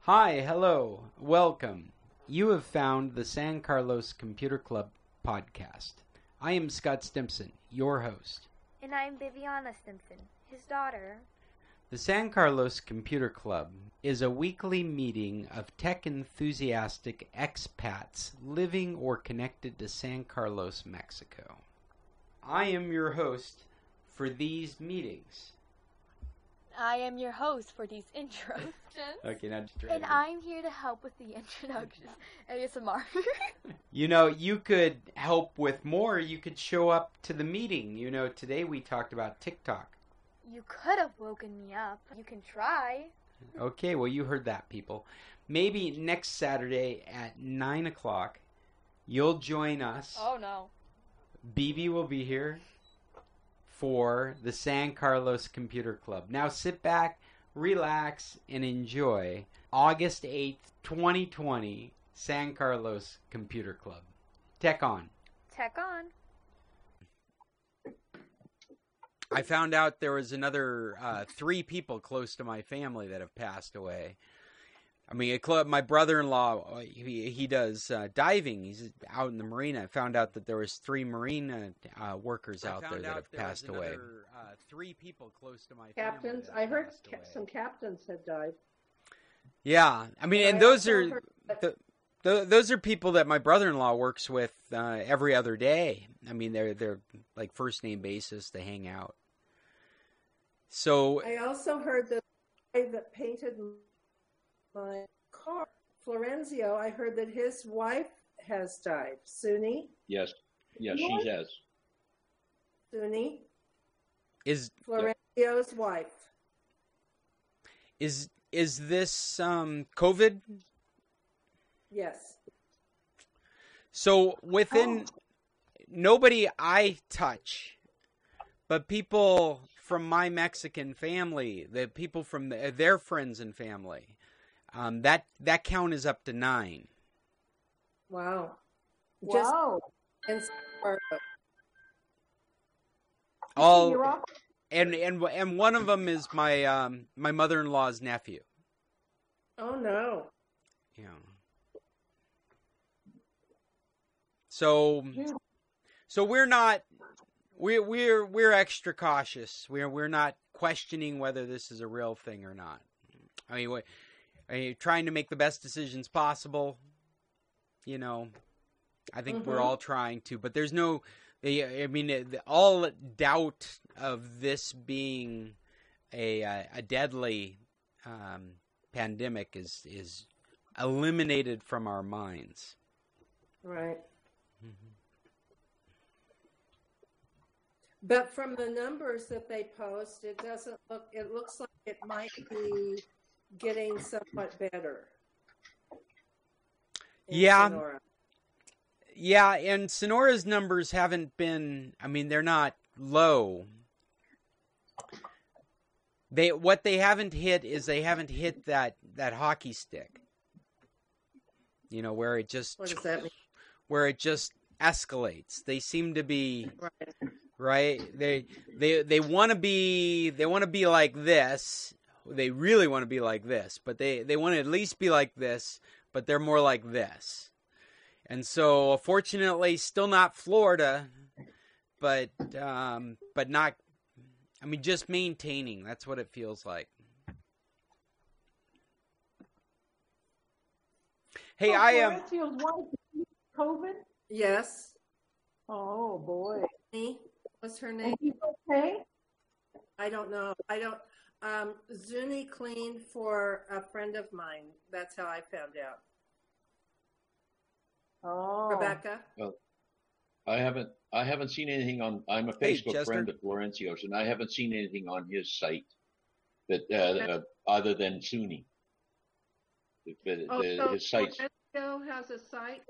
Hi, hello, welcome. You have found the San Carlos Computer Club podcast. I am Scott Stimson, your host. And I'm Viviana Stimson, his daughter. The San Carlos Computer Club is a weekly meeting of tech enthusiastic expats living or connected to San Carlos, Mexico. I am your host for these meetings. I am your host for these introductions. Okay, now just And I'm here to help with the introductions. ASMR. You know, you could help with more. You could show up to the meeting. You know, today we talked about TikTok. You could have woken me up. You can try. Okay, well, you heard that, people. Maybe next Saturday at 9 o'clock, you'll join us. Oh, no. BB will be here for the San Carlos Computer Club. Now sit back, relax, and enjoy August 8th, 2020, San Carlos Computer Club. Tech on. Tech on. I found out there was another 3 people close to my family that have passed away. I mean, my brother-in-law, he does diving. He's out in the marina. I found out that there was 3 marine workers out there that have passed away. Another, 3 people close to my captains. family. I heard some captains had died. Yeah, I mean, and those are those are people that my brother-in-law works with every other day. I mean, they're like first name basis. They hang out. So I also heard the guy that painted my car, Florenzio. I heard that his wife has died. Suni. Yes, she has. Suni is Florenzio's wife. Is this COVID? Yes. So within nobody I touch, but people from my Mexican family, the people from their friends and family, that count is up to 9. Wow. Wow. Just all and one of them is my my mother-in-law's nephew. Oh no. Yeah. So we're not we're extra cautious. We're not questioning whether this is a real thing or not. I mean, we're trying to make the best decisions possible. You know, I think we're all trying to, but there's no. I mean, all doubt of this being a deadly pandemic is eliminated from our minds. Right. But from the numbers that they post, it looks like it might be getting somewhat better. Yeah. Sonora. Yeah, and Sonora's numbers haven't been, I mean, they're not low. What they haven't hit is they haven't hit that hockey stick. You know, where it just What does that mean? Where it just escalates. They seem to be Right. They want to be like this. They really want to be like this, but they want to at least be like this, but they're more like this. And so, fortunately, still not Florida, but not. I mean, just maintaining. That's what it feels like. Hey, I am. Florentio's wife, COVID? Yes. Oh, boy. What's her name? Is he okay? I don't know. Zuni cleaned for a friend of mine. That's how I found out. Oh. Rebecca? Well, I haven't seen anything on. I'm a Hey, Facebook Chester. friend of Florencio's, and I haven't seen anything on his site that other than SUNY. His site. Florencio has a site?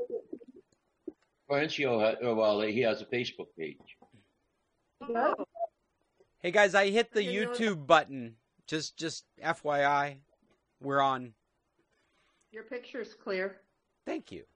Florencio, he has a Facebook page. Oh, Hey guys, I hit the I didn't know YouTube button. Just FYI, we're on. your picture's clear. Thank you.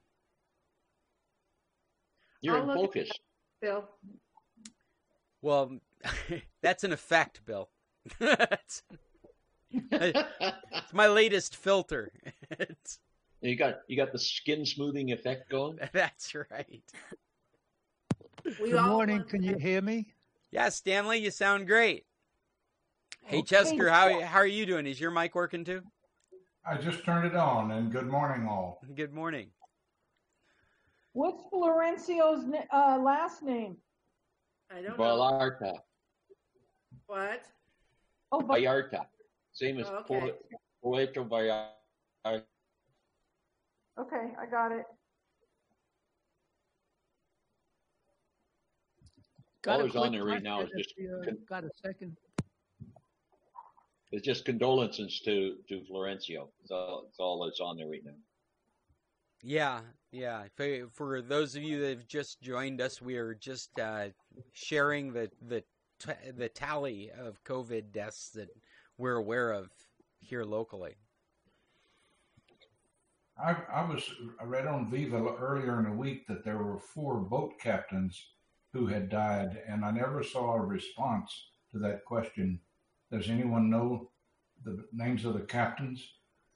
You're I'll in look at focus. Bill. Well, that's an effect, Bill. It's my latest filter. You got the skin smoothing effect going. That's right. We Good all morning. want Can you hear me? Yeah, Stanley, you sound great. Hey, Okay. Chester, how are you doing? Is your mic working too? I just turned it on, and good morning, all. Good morning. What's Florencio's last name? I don't know. Vallarta. What? Oh, but Vallarta. Same as Okay. Puerto Vallarta. okay, I got it. All a that's on quick there right now is question just if you, got a second. it's just condolences to Florencio. It's all that's on there right now. Yeah. For those of you that have just joined us, we are just sharing the tally of COVID deaths that we're aware of here locally. I read on Viva earlier in the week that there were 4 boat captains who had died, and I never saw a response to that question. Does anyone know the names of the captains?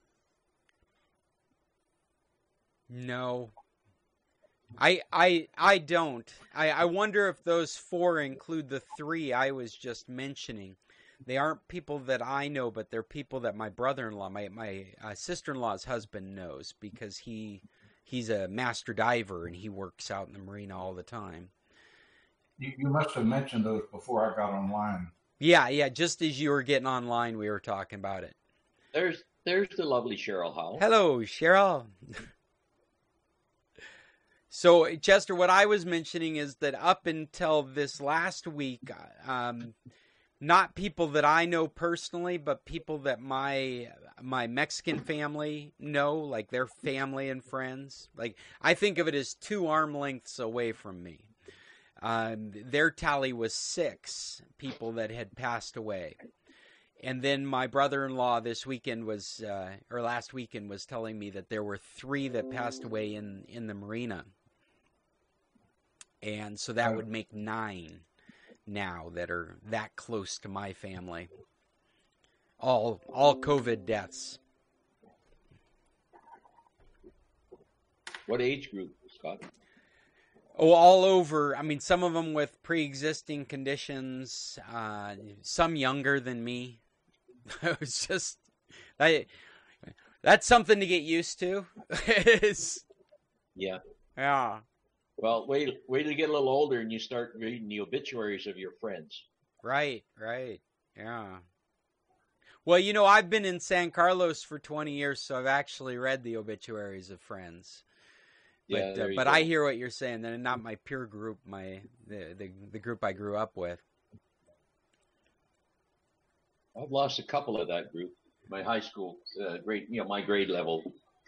No. I don't. I wonder if those 4 include the 3 I was just mentioning. They aren't people that I know, but they're people that my brother-in-law, my sister-in-law's husband knows, because he's a master diver and he works out in the marina all the time. You must have mentioned those before I got online. Yeah. Just as you were getting online, we were talking about it. There's the lovely Cheryl Howell. Hello, Cheryl. So, Chester, what I was mentioning is that up until this last week, not people that I know personally, but people that my Mexican family know, like their family and friends. Like, I think of it as 2 arm lengths away from me. Their tally was 6 people that had passed away. And then my brother-in-law last weekend was telling me that there were 3 that passed away in the marina. And so that would make 9 now that are that close to my family. All COVID deaths. What age group, Scott? Oh, all over. I mean, some of them with pre-existing conditions, some younger than me. It was just, that's something to get used to. Yeah. Yeah. Well, wait till you get a little older and you start reading the obituaries of your friends. Right. Yeah. Well, I've been in San Carlos for 20 years, so I've actually read the obituaries of friends. Yeah, But I hear what you're saying. They're not my peer group, the group I grew up with. I've lost a couple of that group. My high school grade, my grade level.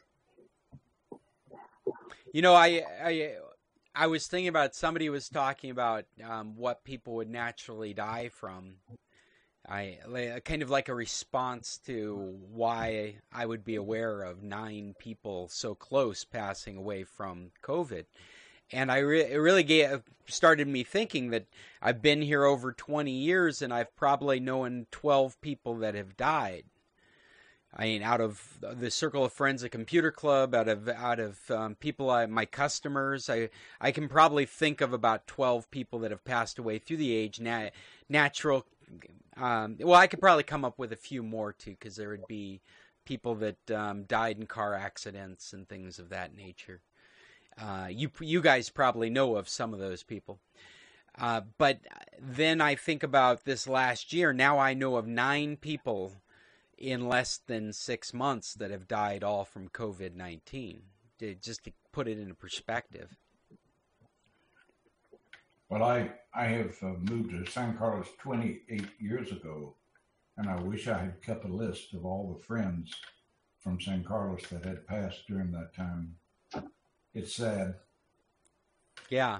I was thinking about, somebody was talking about what people would naturally die from. Kind of like a response to why I would be aware of 9 people so close passing away from COVID. And it really started me thinking that I've been here over 20 years and I've probably known 12 people that have died. I mean, out of the circle of friends at Computer Club, out of people, my customers, I can probably think of about 12 people that have passed away through the age natural. Well, I could probably come up with a few more too, because there would be people that died in car accidents and things of that nature. You guys probably know of some of those people. But then I think about this last year. Now I know of 9 people in less than 6 months that have died all from COVID-19, just to put it into perspective. Well, I have moved to San Carlos 28 years ago, and I wish I had kept a list of all the friends from San Carlos that had passed during that time. It's sad. Yeah.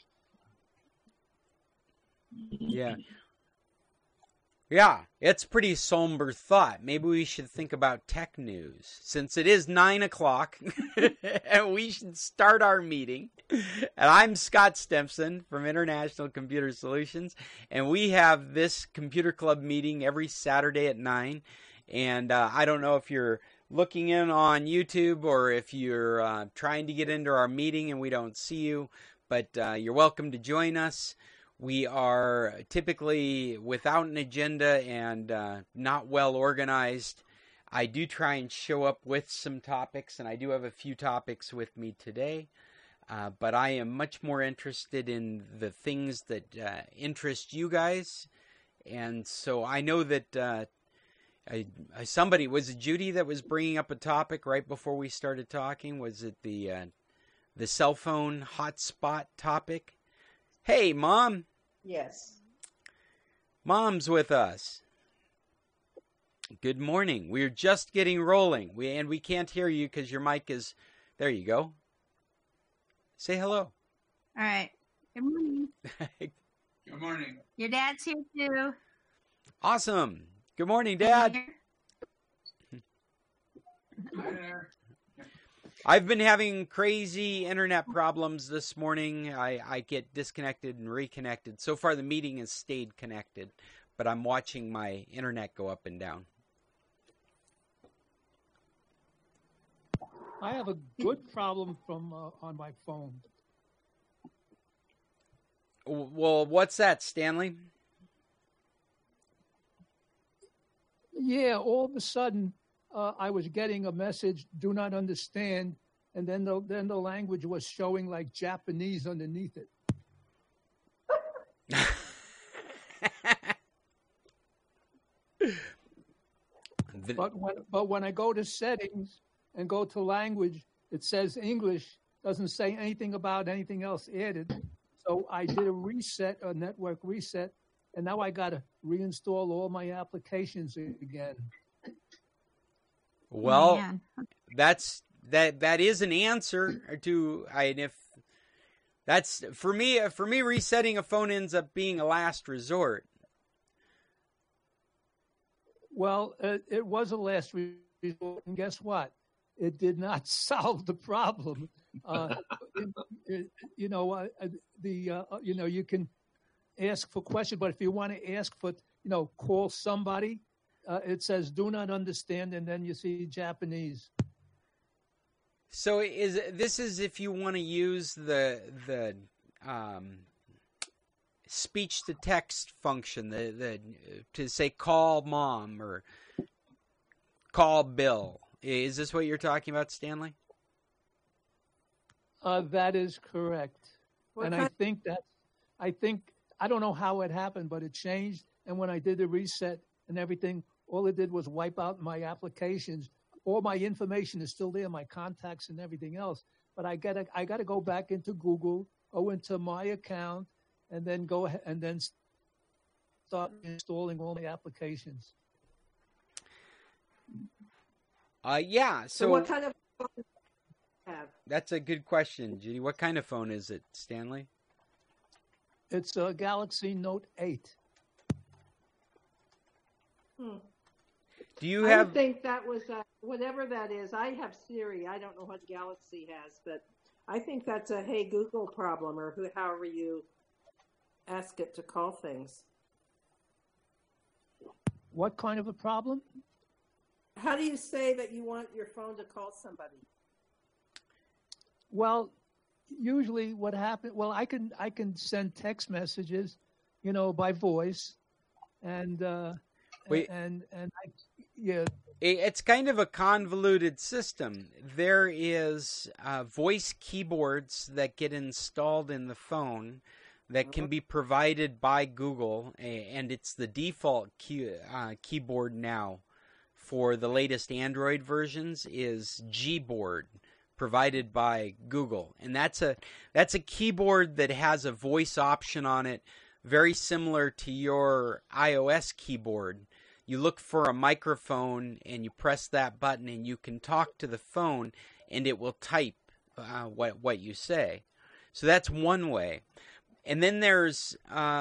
Yeah, it's a pretty somber thought. Maybe we should think about tech news, since it is 9 o'clock, and we should start our meeting. And I'm Scott Stempson from International Computer Solutions, and we have this Computer Club meeting every Saturday at 9. And I don't know if you're looking in on YouTube or if you're trying to get into our meeting and we don't see you, but you're welcome to join us. We are typically without an agenda and not well organized. I do try and show up with some topics, and I do have a few topics with me today. But I am much more interested in the things that interest you guys. And so I know that somebody, was it Judy that was bringing up a topic right before we started talking? Was it the cell phone hotspot topic? Hey, Mom. Yes. Mom's with us. Good morning. We're just getting rolling. We can't hear you because your mic is... There you go. Say hello. All right. Good morning. Good morning. Your dad's here too. Awesome. Good morning, Dad. Hi there. I've been having crazy internet problems this morning. I get disconnected and reconnected. So far, the meeting has stayed connected, but I'm watching my internet go up and down. I have a good problem from on my phone. Well, what's that, Stanley? Yeah, all of a sudden, I was getting a message, "Do not understand," and then the language was showing like Japanese underneath it. But when I go to settings and go to language, it says English. Doesn't say anything about anything else added. So I did a network reset, and now I got to reinstall all my applications again. Well, Man. that is an answer to if that's for me resetting a phone ends up being a last resort. Well, it was a last resort, and guess what? It did not solve the problem. You can ask for questions, but if you want to ask for, call somebody, it says "do not understand," and then you see Japanese. So this is if you want to use the speech to text function, the to say call Mom or call Bill. Is this what you're talking about, Stanley? That is correct. What And I don't know how it happened, but it changed. And when I did the reset and everything, all it did was wipe out my applications. All my information is still there, my contacts and everything else. But I gotta go back into Google, go into my account, and then go ahead and then start installing all my applications. Yeah. So what kind of phone do you have? That's a good question, Judy. What kind of phone is it, Stanley? It's a Galaxy Note 8. Do you I have? would think that was whatever that is. I have Siri. I don't know what Galaxy has, but I think that's a Hey Google problem, or however you ask it to call things. What kind of a problem? How do you say that you want your phone to call somebody? Well, usually what happens, I can send text messages, by voice, and It's kind of a convoluted system. There is voice keyboards that get installed in the phone that can be provided by Google, and it's the default keyboard now for the latest Android versions is Gboard, provided by Google, and that's a keyboard that has a voice option on it, very similar to your iOS keyboard. You look for a microphone and you press that button, and you can talk to the phone, and it will type what you say. So that's one way. And then there's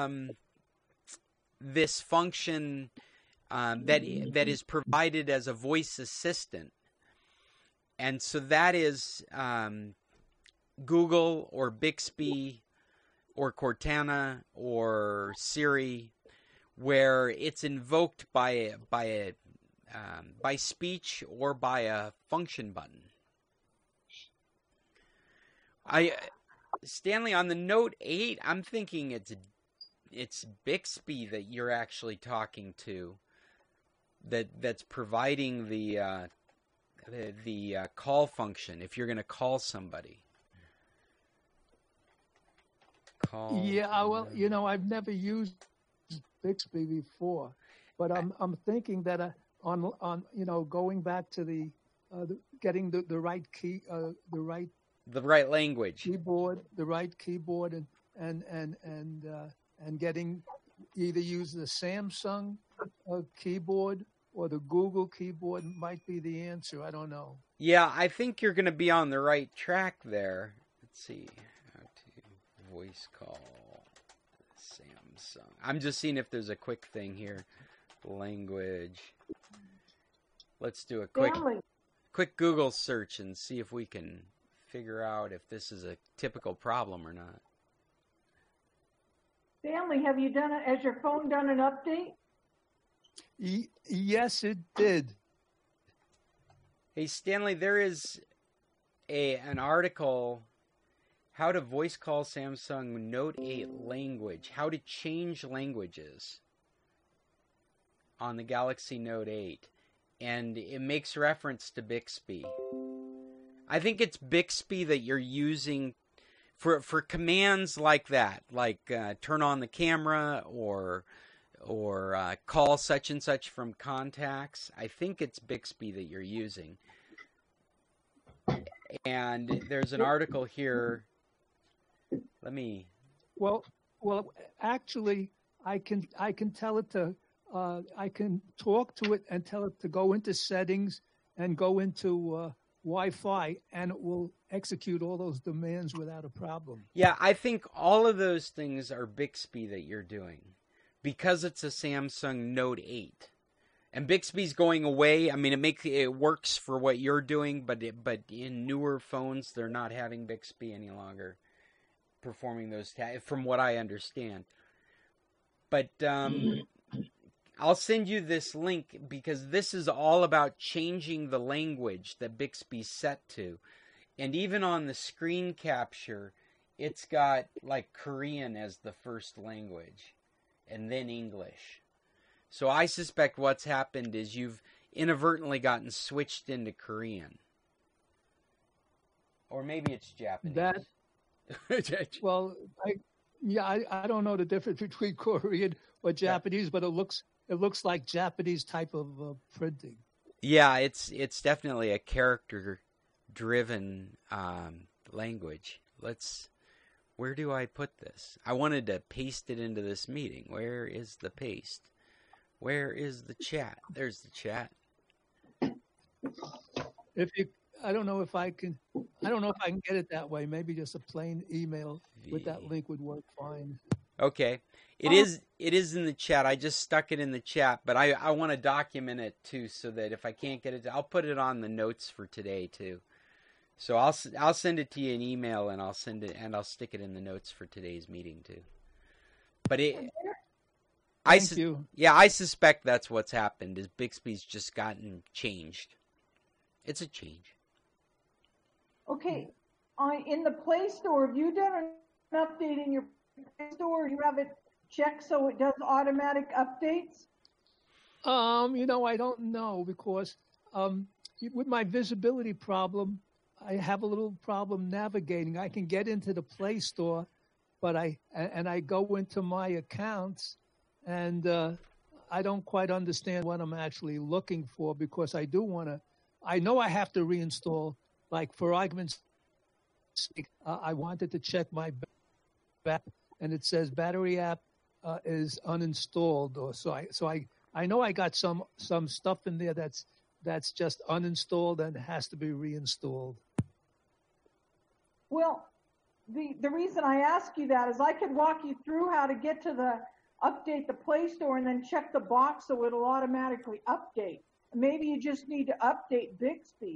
this function that is provided as a voice assistant. And so that is Google or Bixby or Cortana or Siri, where it's invoked by a by speech or by a function button. Stanley, on the Note 8, I'm thinking it's Bixby that you're actually talking to. That's providing the call function if you're going to call somebody. Yeah, well, I've never used Bixby before, but I'm thinking that on going back to the getting the right key, the right language keyboard, the right keyboard, and getting either use the Samsung keyboard or the Google keyboard might be the answer. I don't know. Yeah, I think you're going to be on the right track there. Let's see. How to voice call Samsung. I'm just seeing if there's a quick thing here. Language. Let's do a quick Google search and see if we can figure out if this is a typical problem or not. Stanley, has your phone done an update? Yes, it did. Hey, Stanley, there is an article, How to Voice Call Samsung Note 8 Language, How to Change Languages on the Galaxy Note 8. And it makes reference to Bixby. I think it's Bixby that you're using for commands like that, like turn on the camera or call such and such from contacts. I think it's Bixby that you're using. And there's an article here. Let me. Well, actually, I can tell it to. I can talk to it and tell it to go into settings and go into Wi-Fi, and it will execute all those demands without a problem. Yeah, I think all of those things are Bixby that you're doing because it's a Samsung Note 8. And Bixby's going away. I mean, it works for what you're doing, but in newer phones, they're not having Bixby any longer performing those tasks, from what I understand. But I'll send you this link because this is all about changing the language that Bixby's set to. And even on the screen capture, it's got like Korean as the first language and then English. So I suspect what's happened is you've inadvertently gotten switched into Korean. Or maybe it's Japanese. Well, I don't know the difference between Korean or Japanese, but it looks like Japanese type of printing. Yeah, it's definitely a character-driven language. Where do I put this? I wanted to paste it into this meeting. Where is the paste? Where is the chat? There's the chat. I don't know if I can get it that way. Maybe just a plain email with that link would work fine. Okay. It is in the chat. I just stuck it in the chat, but I want to document it too so that if I can't get it, I'll put it on the notes for today too. So I'll send it to you in email and I'll stick it in the notes for today's meeting too. But I suspect that's what's happened is Bixby's just gotten changed. It's a change. Okay. In the Play Store, have you done an update in your Play Store? Do you have it checked so it does automatic updates? I don't know because with my visibility problem, I have a little problem navigating. I can get into the Play Store, but I go into my accounts and I don't quite understand what I'm actually looking for because I know I have to reinstall, like for argument's sake, I wanted to check my back and it says battery app is uninstalled, or so I know I got some stuff in there that's just uninstalled and has to be reinstalled. Well, the reason I ask you that is I could walk you through how to get to update the Play Store and then check the box so it'll automatically update. Maybe you just need to update Bixby.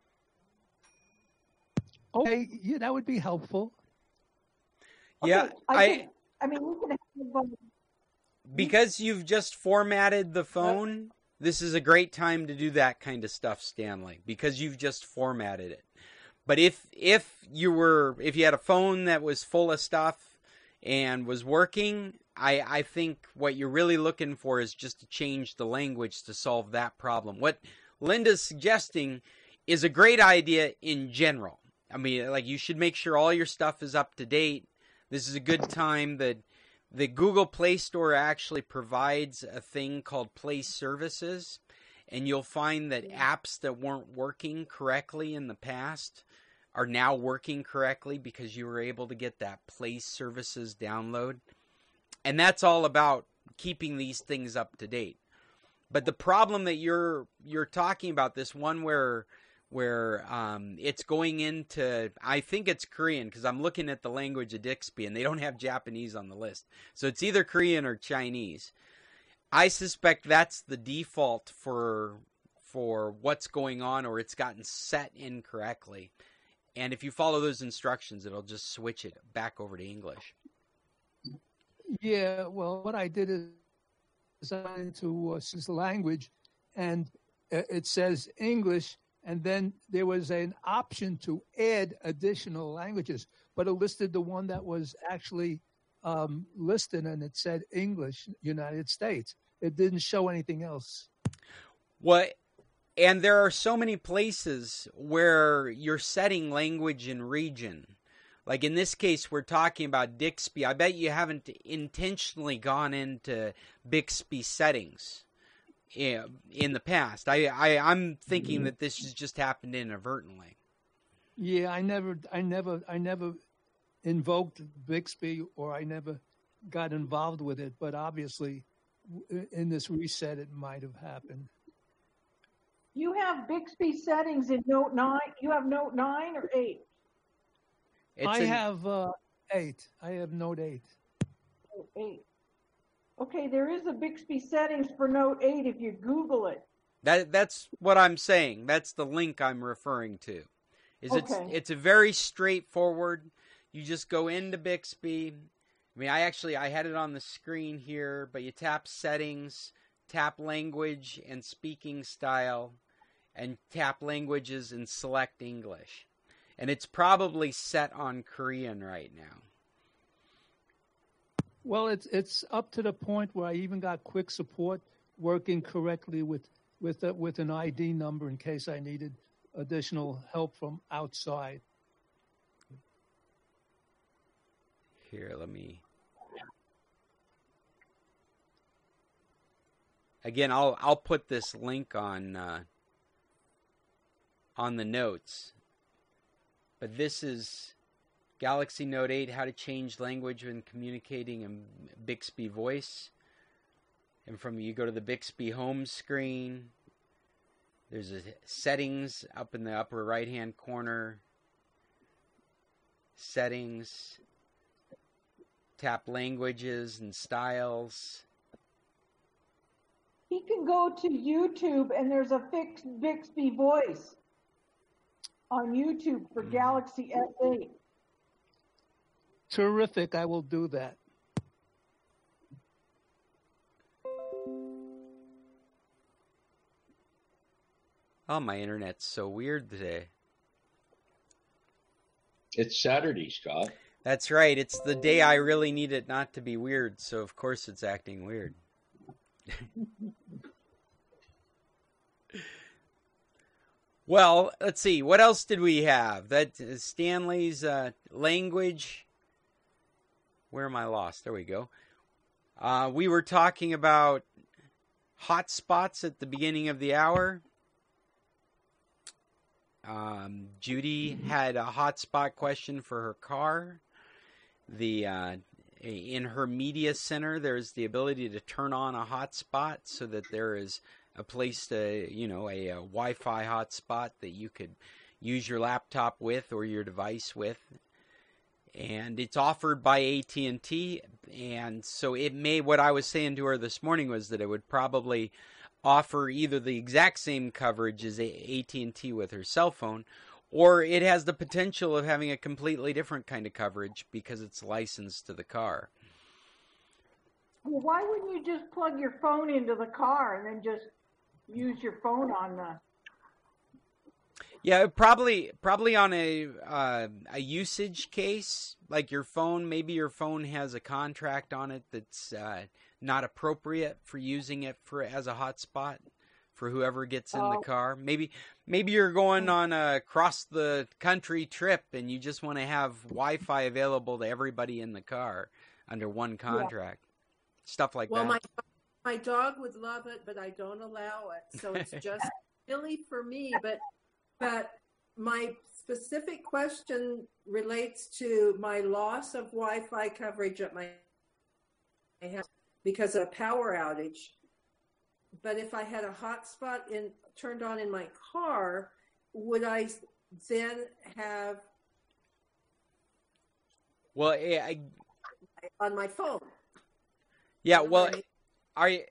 Okay, yeah, that would be helpful. Yeah, we can have, because you've just formatted the phone, this is a great time to do that kind of stuff, Stanley, because you've just formatted it. But if you had a phone that was full of stuff and was working, I think what you're really looking for is just to change the language to solve that problem. What Linda's suggesting is a great idea in general. I mean, like, you should make sure all your stuff is up to date. This is a good time that the Google Play Store actually provides a thing called Play Services, and you'll find that apps that weren't working correctly in the past are now working correctly because you were able to get that Play Services download. And that's all about keeping these things up to date. But the problem that you're talking about, this one where it's going into, I think it's Korean, because I'm looking at the language of Bixby and they don't have Japanese on the list. So it's either Korean or Chinese. I suspect that's the default for what's going on, or it's gotten set incorrectly. And if you follow those instructions, it'll just switch it back over to English. Yeah, well, what I did is I went into since the language, and it says English, and then there was an option to add additional languages, but it listed the one that was actually listed, and it said English, United States. It didn't show anything else. What? And there are so many places where you're setting language and region. Like in this case, we're talking about Bixby. I bet you haven't intentionally gone into Bixby settings in the past. I'm thinking that this has just happened inadvertently. Yeah, I never invoked Bixby, or I never got involved with it. But obviously, in this reset, it might have happened. You have Bixby settings in Note 9. You have Note 9 or 8? I have 8. I have Note 8. Note 8. Okay, there is a Bixby settings for Note 8 if you Google it. That's what I'm saying. That's the link I'm referring to. It's a very straightforward. You just go into Bixby. I mean, I had it on the screen here, but you tap settings, tap language and speaking style, and tap languages and select English. And it's probably set on Korean right now. Well, it's up to the point where I even got quick support working correctly with an ID number in case I needed additional help from outside. Here, let me. Again, I'll put this link on the notes. But this is Galaxy Note 8, how to change language when communicating in Bixby Voice. And you go to the Bixby home screen. There's a settings up in the upper right-hand corner. Settings. Tap languages and styles. He can go to YouTube, and there's a fixed Bixby Voice on YouTube for Galaxy S8. Terrific. I will do that. Oh, my internet's so weird today. It's Saturday, Scott. That's right. It's the day I really need it not to be weird, so of course it's acting weird. Well, let's see. What else did we have? That Stanley's language. Where am I lost? There we go. We were talking about hotspots at the beginning of the hour. Judy had a hotspot question for her car. In her media center, there's the ability to turn on a hotspot so that there is a place to, a Wi-Fi hotspot that you could use your laptop with or your device with. And it's offered by AT&T. And so what I was saying to her this morning was that it would probably offer either the exact same coverage as AT&T with her cell phone, or it has the potential of having a completely different kind of coverage because it's licensed to the car. Well, why wouldn't you just plug your phone into the car and then just use your phone on the. Yeah, probably on a usage case, like your phone. Maybe your phone has a contract on it that's not appropriate for using it as a hotspot for whoever gets in the car. Maybe you're going on a cross the country trip and you just want to have Wi-Fi available to everybody in the car under one contract. Yeah. Stuff like that. Well, my dog would love it, but I don't allow it. So it's just really for me. But my specific question relates to my loss of Wi-Fi coverage at my house because of a power outage. But if I had a hotspot turned on in my car, would I then have? Well, on my phone. Yeah, well, I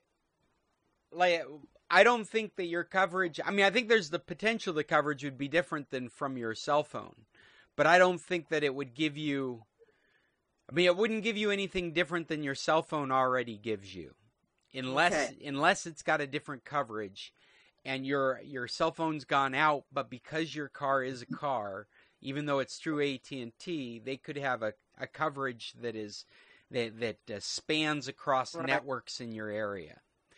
don't think that your coverage. I mean, I think there's the potential the coverage would be different than from your cell phone, but I don't think that it would give you. I mean, it wouldn't give you anything different than your cell phone already gives you. Unless it's got a different coverage and your cell phone's gone out, but because your car is a car, even though it's through AT&T, they could have a coverage that spans across networks in your area.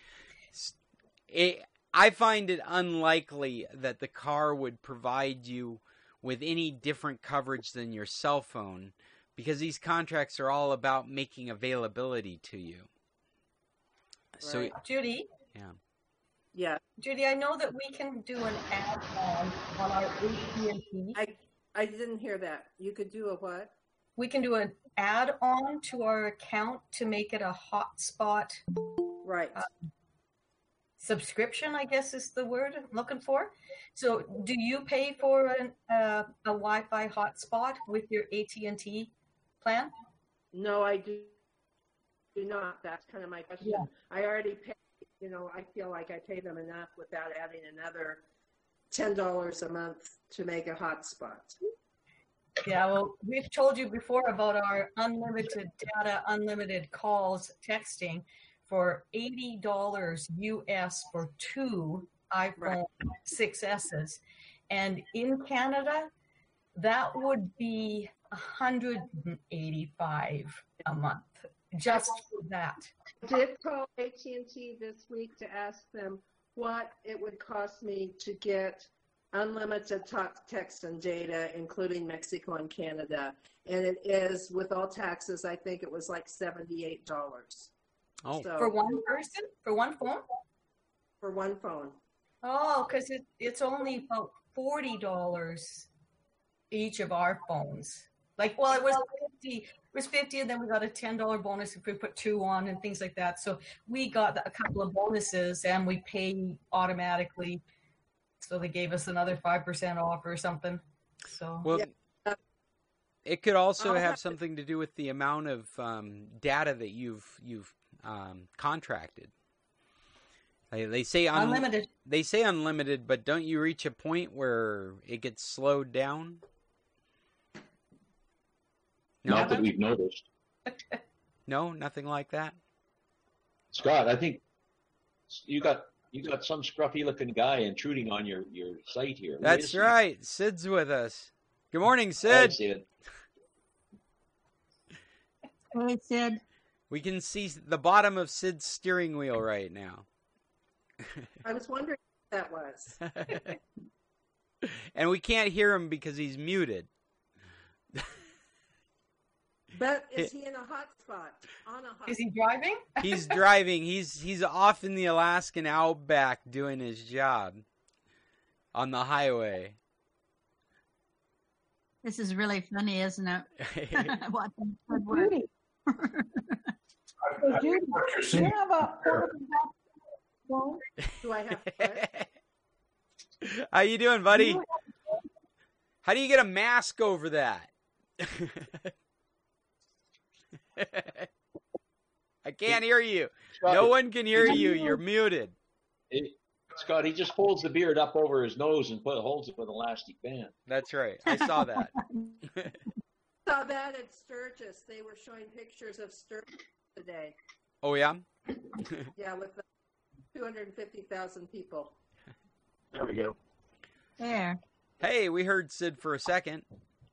I find it unlikely that the car would provide you with any different coverage than your cell phone because these contracts are all about making availability to you. So, Judy? Yeah. Judy, I know that we can do an add-on on our AT&T. I didn't hear that. You could do a what? We can do an add-on to our account to make it a hotspot. Right. Subscription, I guess is the word I'm looking for. So do you pay for a Wi-Fi hotspot with your AT&T plan? No, I do not. That's kind of my question. Yeah. I already pay, I feel like I pay them enough without adding another $10 a month to make a hotspot. Yeah, well, we've told you before about our unlimited data, unlimited calls, texting for $80 US for 2 iPhone 6Ss. And in Canada, that would be $185 a month. Just for that. I did call AT&T this week to ask them what it would cost me to get unlimited talk, text, and data, including Mexico and Canada. And it is, with all taxes, I think it was like $78. Oh. So, for one person? For one phone? For one phone. Oh, because it's only about $40 each of our phones. It was 50. It was 50, and then we got a $10 bonus if we put 2 on and things like that. So we got a couple of bonuses, and we pay automatically. So they gave us another 5% off or something. So it could also have something to do with the amount of data that you've contracted. They say unlimited. They say unlimited, but don't you reach a point where it gets slowed down? No. Not that we've noticed. No, nothing like that. Scott, I think you got some scruffy looking guy intruding on your site here. That's right. Sid's with us. Good morning, Sid. Hi, Sid. Hey, Sid. We can see the bottom of Sid's steering wheel right now. I was wondering what that was. And we can't hear him because he's muted. But is he in a hotspot? Is he driving? He's driving. He's off in the Alaskan outback doing his job on the highway. This is really funny, isn't it? Watching Sid work. Judy. So Judy, do you have a phone? Do I have? How you doing, buddy? How do you get a mask over that? I can't hear you. Scott, no one can hear you. You're muted. Scott, he just holds the beard up over his nose and holds it with an elastic band. That's right. I saw that. Saw that at Sturgis. They were showing pictures of Sturgis today. Oh, yeah? Yeah, with the 2 250,000 people. There we go. There. Hey, we heard Sid for a second.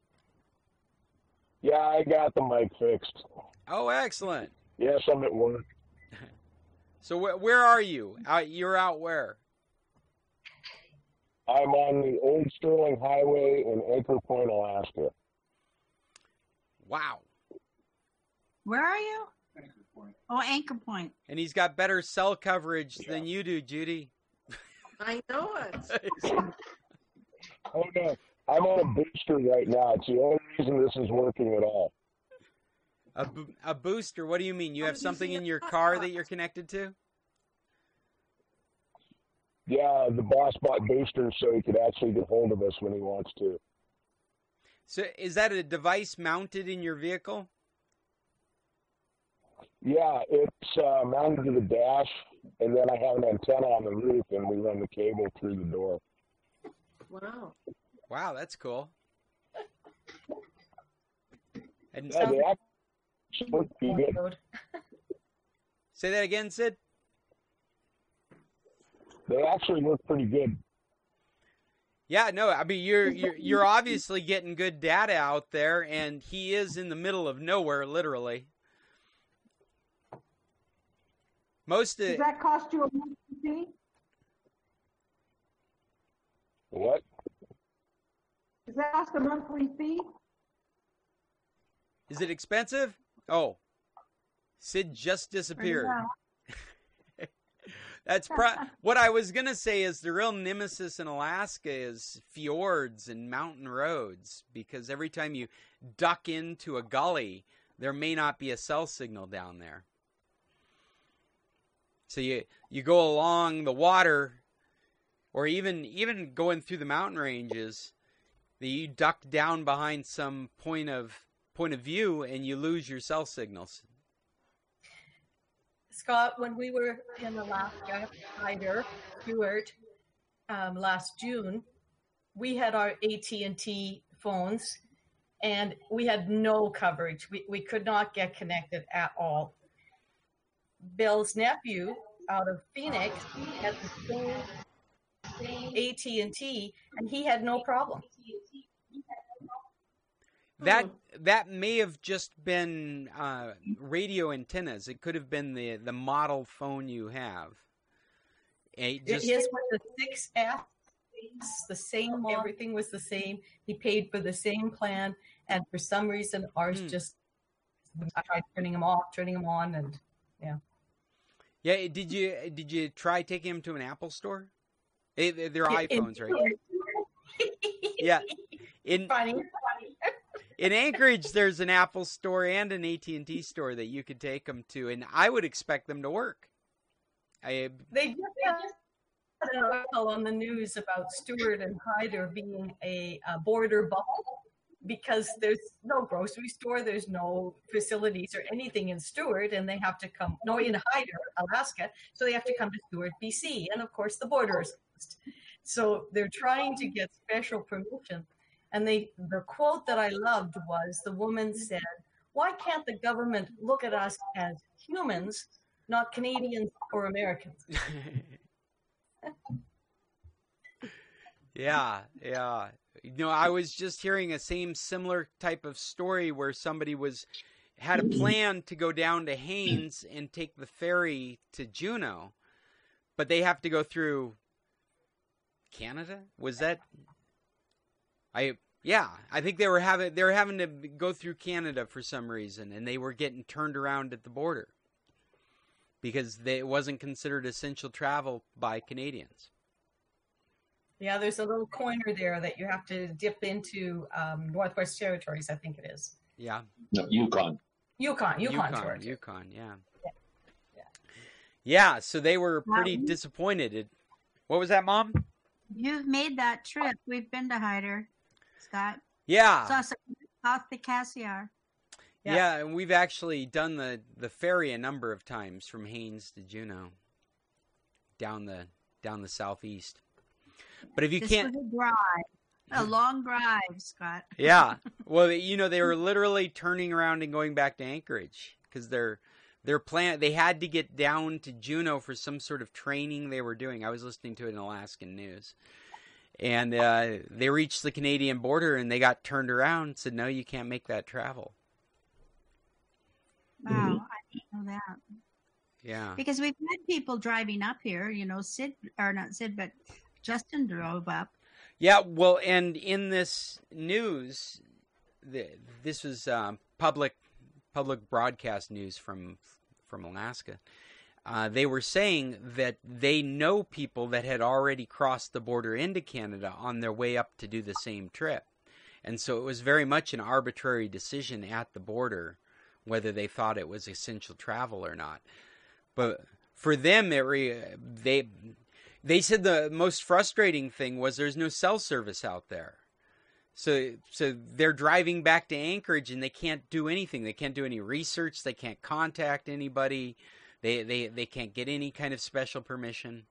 Yeah, I got the mic fixed. Oh, excellent. Yes, I'm at work. So where are you? You're out where? I'm on the Old Sterling Highway in Anchor Point, Alaska. Wow. Where are you? Oh, Anchor Point. And he's got better cell coverage than you do, Judy. I know it. Oh, no. I'm on a booster right now. It's the only reason this is working at all. A booster? What do you mean? You have something in your car that you're connected to? Yeah, the boss bought boosters so he could actually get hold of us when he wants to. So is that a device mounted in your vehicle? Yeah, it's mounted to the dash, and then I have an antenna on the roof, and we run the cable through the door. Wow. Wow, that's cool. And yeah, they actually work pretty good. Say that again, Sid? They actually work pretty good. Yeah, no, I mean you're obviously getting good data out there, and he is in the middle of nowhere, literally. Does that cost you a monthly fee? What? Does that cost a monthly fee? Is it expensive? Oh, Sid just disappeared. That's what I was going to say is the real nemesis in Alaska is fjords and mountain roads, because every time you duck into a gully, there may not be a cell signal down there. So you go along the water, or even going through the mountain ranges, you duck down behind some point of view and you lose your cell signals. Scott, when we were in Alaska, Hyder, Stuart, last June, we had our AT&T phones, and we had no coverage. We could not get connected at all. Bill's nephew out of Phoenix had the same AT&T, and he had no problem. That may have just been radio antennas. It could have been the model phone you have. His was the 6F, the same. Everything was the same. He paid for the same plan, and for some reason, ours just. I tried turning them off, turning them on, and yeah. Yeah. Did you try taking him to an Apple store? They're iPhones, right? Yeah. Funny. In Anchorage, there's an Apple store and an AT&T store that you could take them to, and I would expect them to work. They just had an article on the news about Stuart and Hyder being a border bubble, because there's no grocery store, there's no facilities or anything in Stuart, and they have to come, in Hyder, Alaska, so they have to come to Stuart, BC, and of course the border is closed. So they're trying to get special permission. And the quote that I loved was, the woman said, "Why can't the government look at us as humans, not Canadians or Americans?" Yeah. I was just hearing a similar type of story where somebody had a plan to go down to Haines and take the ferry to Juneau, but they have to go through Canada. Was that? I think they were having to go through Canada for some reason, and they were getting turned around at the border because it wasn't considered essential travel by Canadians. Yeah, there's a little corner there that you have to dip into Northwest Territories, I think it is. Yeah. No, Yukon. Yukon, yeah. Yeah, so they were pretty disappointed. What was that, Mom? You've made that trip. We've been to Hyder, Scott. Yeah. South the Cassiar. Yeah, and we've actually done the ferry a number of times from Haines to Juneau, down the southeast. But if you can't, was a long drive, Scott. Yeah. Well, they were literally turning around and going back to Anchorage because they're They had to get down to Juneau for some sort of training they were doing. I was listening to it in Alaskan News. And they reached the Canadian border and they got turned around and said, no, you can't make that travel. Wow, I didn't know that. Yeah. Because we've had people driving up here, but Justin drove up. Yeah, well, and in this news, this was public broadcast news from Alaska. They were saying that they know people that had already crossed the border into Canada on their way up to do the same trip. And so it was very much an arbitrary decision at the border whether they thought it was essential travel or not. But for them, they said the most frustrating thing was there's no cell service out there. So they're driving back to Anchorage and they can't do anything. They can't do any research. They can't contact anybody. They can't get any kind of special permission.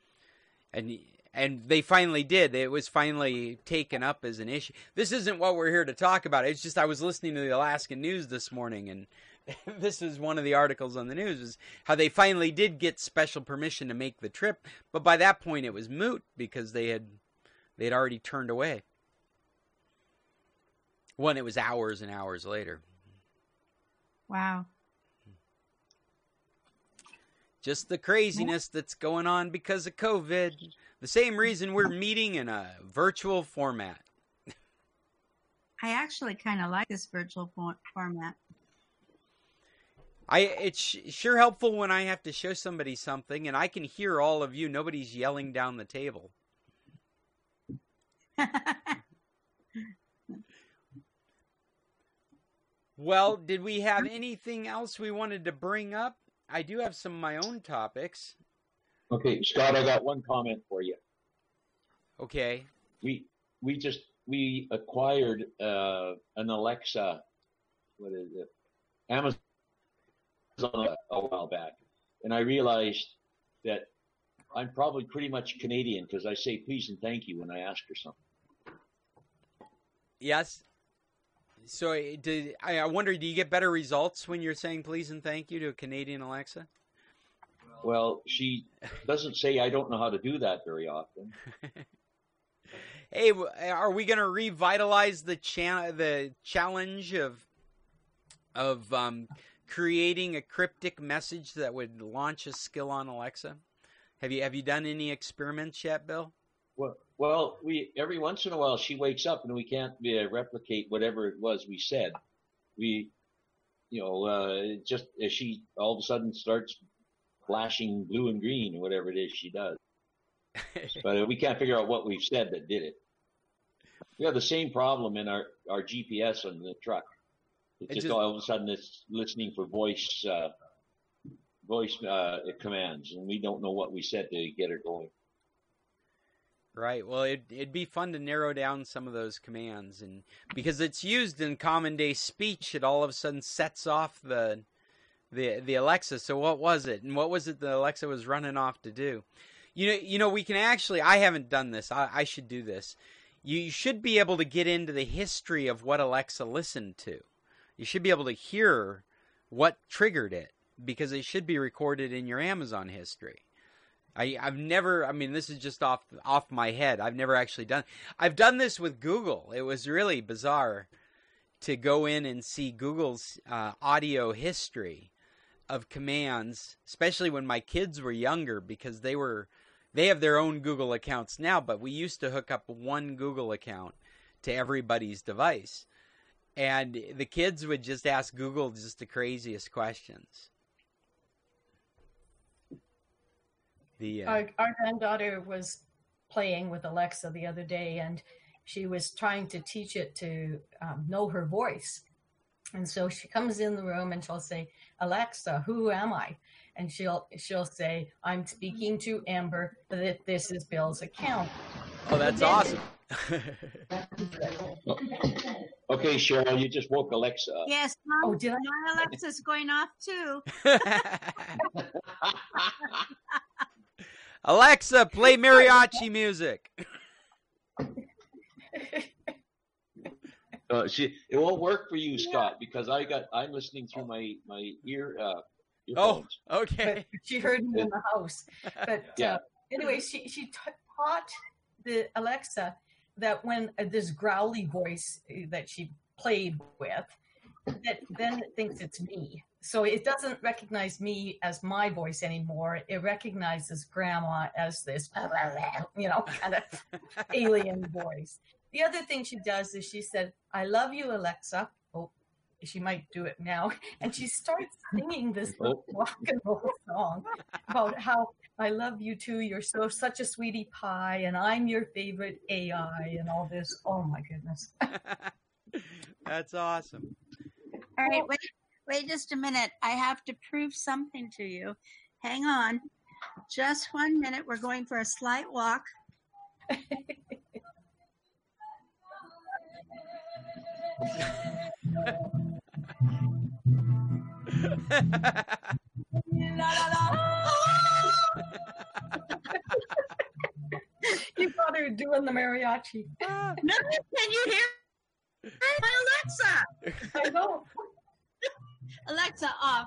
And they finally did. It was finally taken up as an issue. This isn't what we're here to talk about. It's just I was listening to the Alaskan News this morning, and this is one of the articles on the news, is how they finally did get special permission to make the trip. But by that point, it was moot because they'd already turned away. One, it was hours and hours later. Wow. Just the craziness that's going on because of COVID. The same reason we're meeting in a virtual format. I actually kind of like this virtual format. It's sure helpful when I have to show somebody something and I can hear all of you. Nobody's yelling down the table. Well, did we have anything else we wanted to bring up? I do have some of my own topics. Okay, Scott, I got one comment for you. Okay. We acquired an Alexa, what is it? Amazon a while back, and I realized that I'm probably pretty much Canadian because I say please and thank you when I ask for something. Yes. So I wonder, do you get better results when you're saying please and thank you to a Canadian Alexa? Well, she doesn't say I don't know how to do that very often. Hey, are we going to revitalize the challenge of creating a cryptic message that would launch a skill on Alexa? Have you done any experiments yet, Bill? Well, we every once in a while she wakes up and we can't replicate whatever it was we said. Just as she all of a sudden starts flashing blue and green or whatever it is she does. But we can't figure out what we've said that did it. We have the same problem in our GPS on the truck. It's just all of a sudden it's listening for voice commands, and we don't know what we said to get her going. Right. Well, it'd be fun to narrow down some of those commands, and because it's used in common day speech, it all of a sudden sets off the Alexa. So what was it, and what was it the Alexa was running off to do? You know, we can actually. I haven't done this. I should do this. You should be able to get into the history of what Alexa listened to. You should be able to hear what triggered it because it should be recorded in your Amazon history. I've never, I mean, this is just off my head. I've never actually done. I've done this with Google. It was really bizarre to go in and see Google's audio history of commands, especially when my kids were younger, because they have their own Google accounts now, but we used to hook up one Google account to everybody's device. And the kids would just ask Google just the craziest questions. Our granddaughter was playing with Alexa the other day, and she was trying to teach it to know her voice. And so she comes in the room and she'll say, "Alexa, who am I?" And she'll say, "I'm speaking to Amber. That this is Bill's account." Oh, that's awesome. Okay, Cheryl, you just woke Alexa up. Yes, Mom. Did I? My Alexa's going off too. Alexa, play mariachi music. It won't work for you, Scott, because I'm listening through my earphones. Okay. But she heard me in the house. But Yeah. anyway, she taught the Alexa that when this growly voice that she played with, that then it thinks it's me. So it doesn't recognize me as my voice anymore. It recognizes Grandma as this, kind of alien voice. The other thing she does is she said, "I love you, Alexa." Oh, she might do it now. And she starts singing this little rock and roll song about how I love you too. You're such a sweetie pie, and I'm your favorite AI, and all this. Oh my goodness. That's awesome. All right, wait just a minute. I have to prove something to you. Hang on. Just 1 minute. We're going for a slight walk. You got her doing the mariachi. No, can you hear my Alexa? I know. Alexa, off.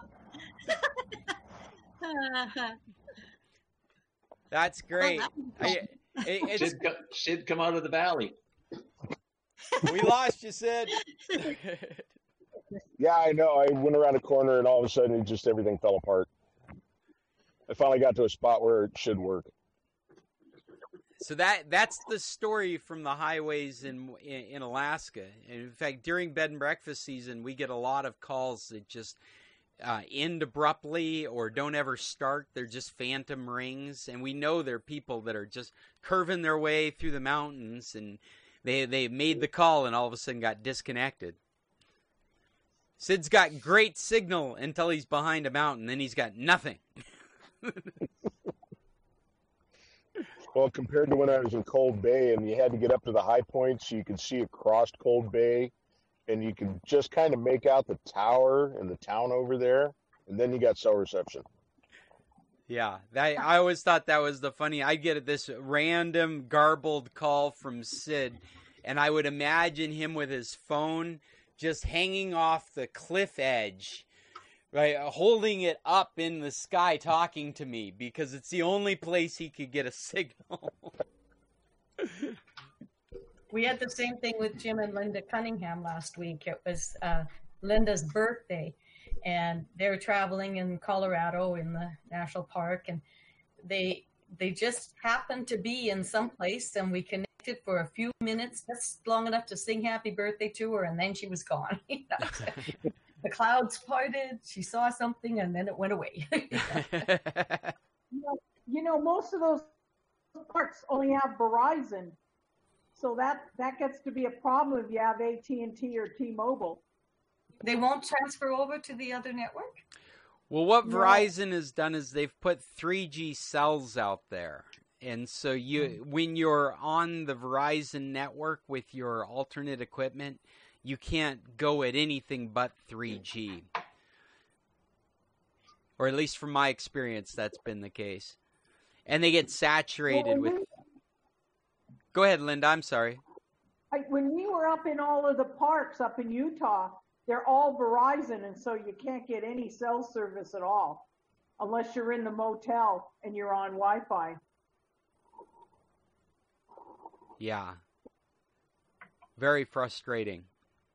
That's great. Sid, come out of the valley. We lost you, Sid. Yeah, I know. I went around a corner and all of a sudden just everything fell apart. I finally got to a spot where it should work. So that's the story from the highways in Alaska. And in fact, during bed and breakfast season, we get a lot of calls that just end abruptly or don't ever start. They're just phantom rings, and we know they're people that are just curving their way through the mountains, and they made the call and all of a sudden got disconnected. Sid's got great signal until he's behind a mountain, then he's got nothing. Well, compared to when I was in Cold Bay and you had to get up to the high points so you could see across Cold Bay and you could just kind of make out the tower and the town over there, and then you got cell reception. Yeah, I always thought that was the funny. I'd get this random garbled call from Sid, and I would imagine him with his phone just hanging off the cliff edge, right, holding it up in the sky talking to me because it's the only place he could get a signal. We had the same thing with Jim and Linda Cunningham last week. It was Linda's birthday, and they were traveling in Colorado in the national park, and they just happened to be in some place, and we connected for a few minutes, just long enough to sing happy birthday to her, and then she was gone. The clouds parted, she saw something, and then it went away. Most of those parks only have Verizon, so that gets to be a problem if you have AT&T or T-Mobile. They won't transfer over to the other network? Well, what Verizon has done is they've put 3G cells out there. And so when you're on the Verizon network with your alternate equipment, you can't go at anything but 3G. Or at least from my experience, that's been the case. And they get saturated with... Go ahead, Linda. I'm sorry. When we were up in all of the parks up in Utah, they're all Verizon, and so you can't get any cell service at all unless you're in the motel and you're on Wi-Fi. Yeah. Very frustrating.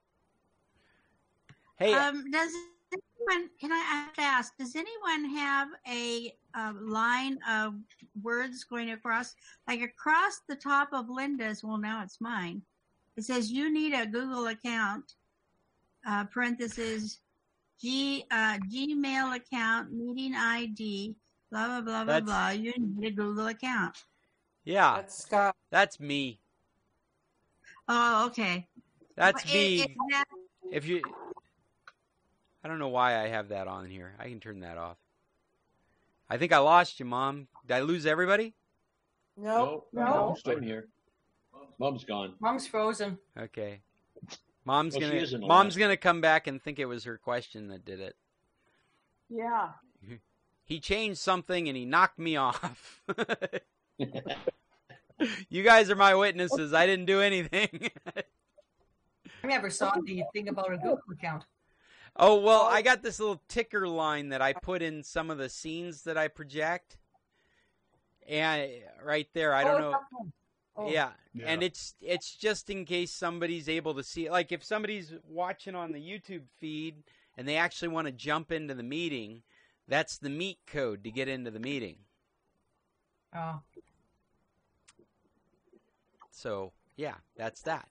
Hey, does anyone? Can I have to ask? Does anyone have a line of words going across, like across the top of Linda's? Well, now it's mine. It says you need a Google account. Parentheses, Gmail account, meeting ID, blah blah blah blah blah. You need a Google account. Yeah, that's Scott. That's me. Oh, okay. That's me. If you, I don't know why I have that on here. I can turn that off. I think I lost you, Mom. Did I lose everybody? No. I'm here. Mom's gone. Mom's frozen. Okay. Mom's gonna come back and think it was her question that did it. Yeah. He changed something and he knocked me off. You guys are my witnesses. I didn't do anything. I never saw the thing about a Google account. Oh, well, I got this little ticker line that I put in some of the scenes that I project. And right there, I don't know. Oh. Yeah. And it's just in case somebody's able to see it. Like if somebody's watching on the YouTube feed and they actually want to jump into the meeting, that's the meet code to get into the meeting. Oh. So, yeah, that's that.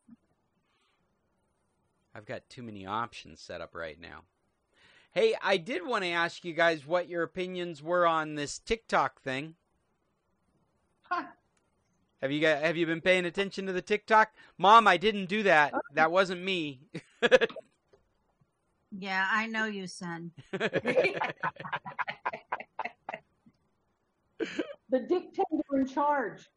I've got too many options set up right now. Hey, I did want to ask you guys what your opinions were on this TikTok thing. Huh. Have you been paying attention to the TikTok? Mom, I didn't do that. That wasn't me. Yeah, I know you, son. The dictator in charge.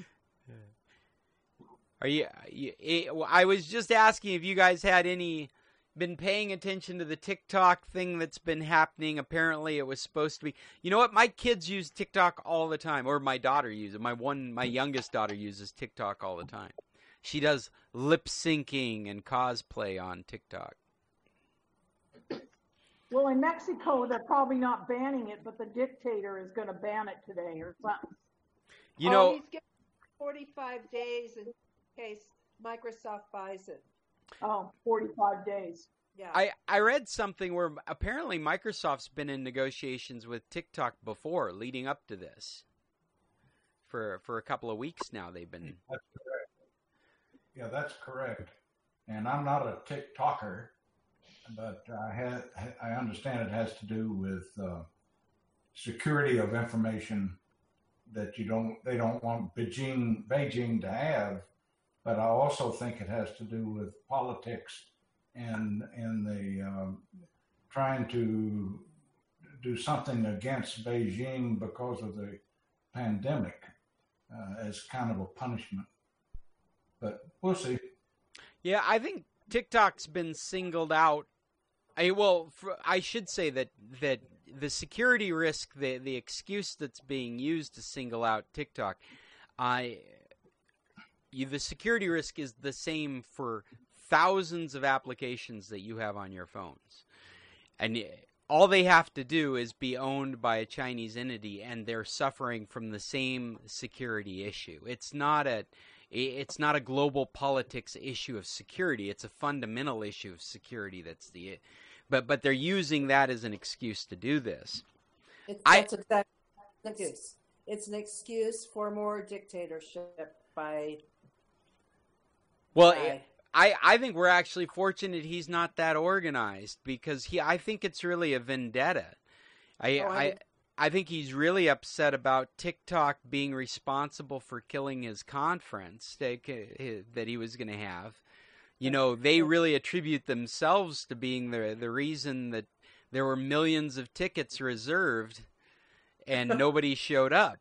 Are you? I was just asking if you guys had been paying attention to the TikTok thing that's been happening. Apparently, it was supposed to be. You know what? My kids use TikTok all the time, or my daughter uses it. My youngest daughter uses TikTok all the time. She does lip syncing and cosplay on TikTok. Well, in Mexico, they're probably not banning it, but the dictator is going to ban it today or something. You know, he's given 45 days in case Microsoft buys it. Oh, 45 days. Yeah. I read something where apparently Microsoft's been in negotiations with TikTok before, leading up to this. For a couple of weeks now, they've been. That's correct. Yeah, that's correct. And I'm not a TikToker, but I understand it has to do with security of information that they don't want Beijing to have. But I also think it has to do with politics and the trying to do something against Beijing because of the pandemic as kind of a punishment. But we'll see. Yeah, I think TikTok's been singled out. I should say that the security risk, the excuse that's being used to single out TikTok, the security risk is the same for thousands of applications that you have on your phones. And all they have to do is be owned by a Chinese entity, and they're suffering from the same security issue. It's not a global politics issue of security. It's a fundamental issue of security. But they're using that as an excuse to do this. That's exactly an excuse. It's an excuse for more dictatorship by. Well, I think we're actually fortunate he's not that organized, because I think it's really a vendetta. I think he's really upset about TikTok being responsible for killing his conference that he was going to have. You know, they really attribute themselves to being the reason that there were millions of tickets reserved and nobody showed up.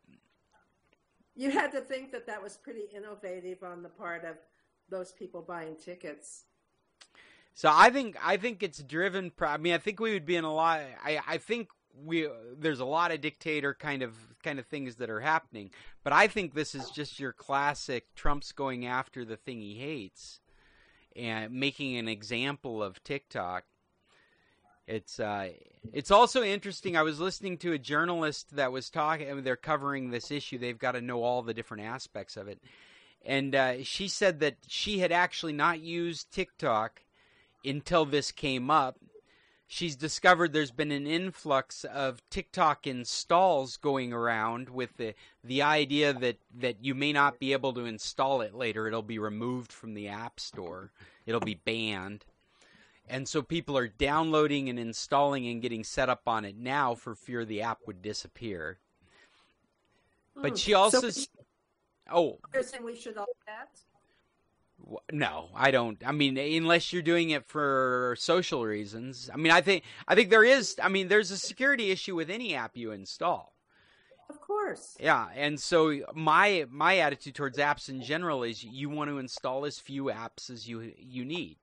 You had to think that was pretty innovative on the part of those people buying tickets. So I think it's driven. I mean, I think we would be in a lot. I think there's a lot of dictator kind of things that are happening. But I think this is just your classic Trump's going after the thing he hates and making an example of TikTok. It's also interesting. I was listening to a journalist that was talking. They're covering this issue. They've got to know all the different aspects of it. And she said that she had actually not used TikTok until this came up. She's discovered there's been an influx of TikTok installs going around with the idea that you may not be able to install it later. It'll be removed from the App Store. It'll be banned. And so people are downloading and installing and getting set up on it now for fear the app would disappear. But she also... You're saying we should all that? No, I don't. I mean, unless you're doing it for social reasons. I mean, I think there is. I mean, there's a security issue with any app you install. Of course. Yeah, and so my attitude towards apps in general is you want to install as few apps as you need.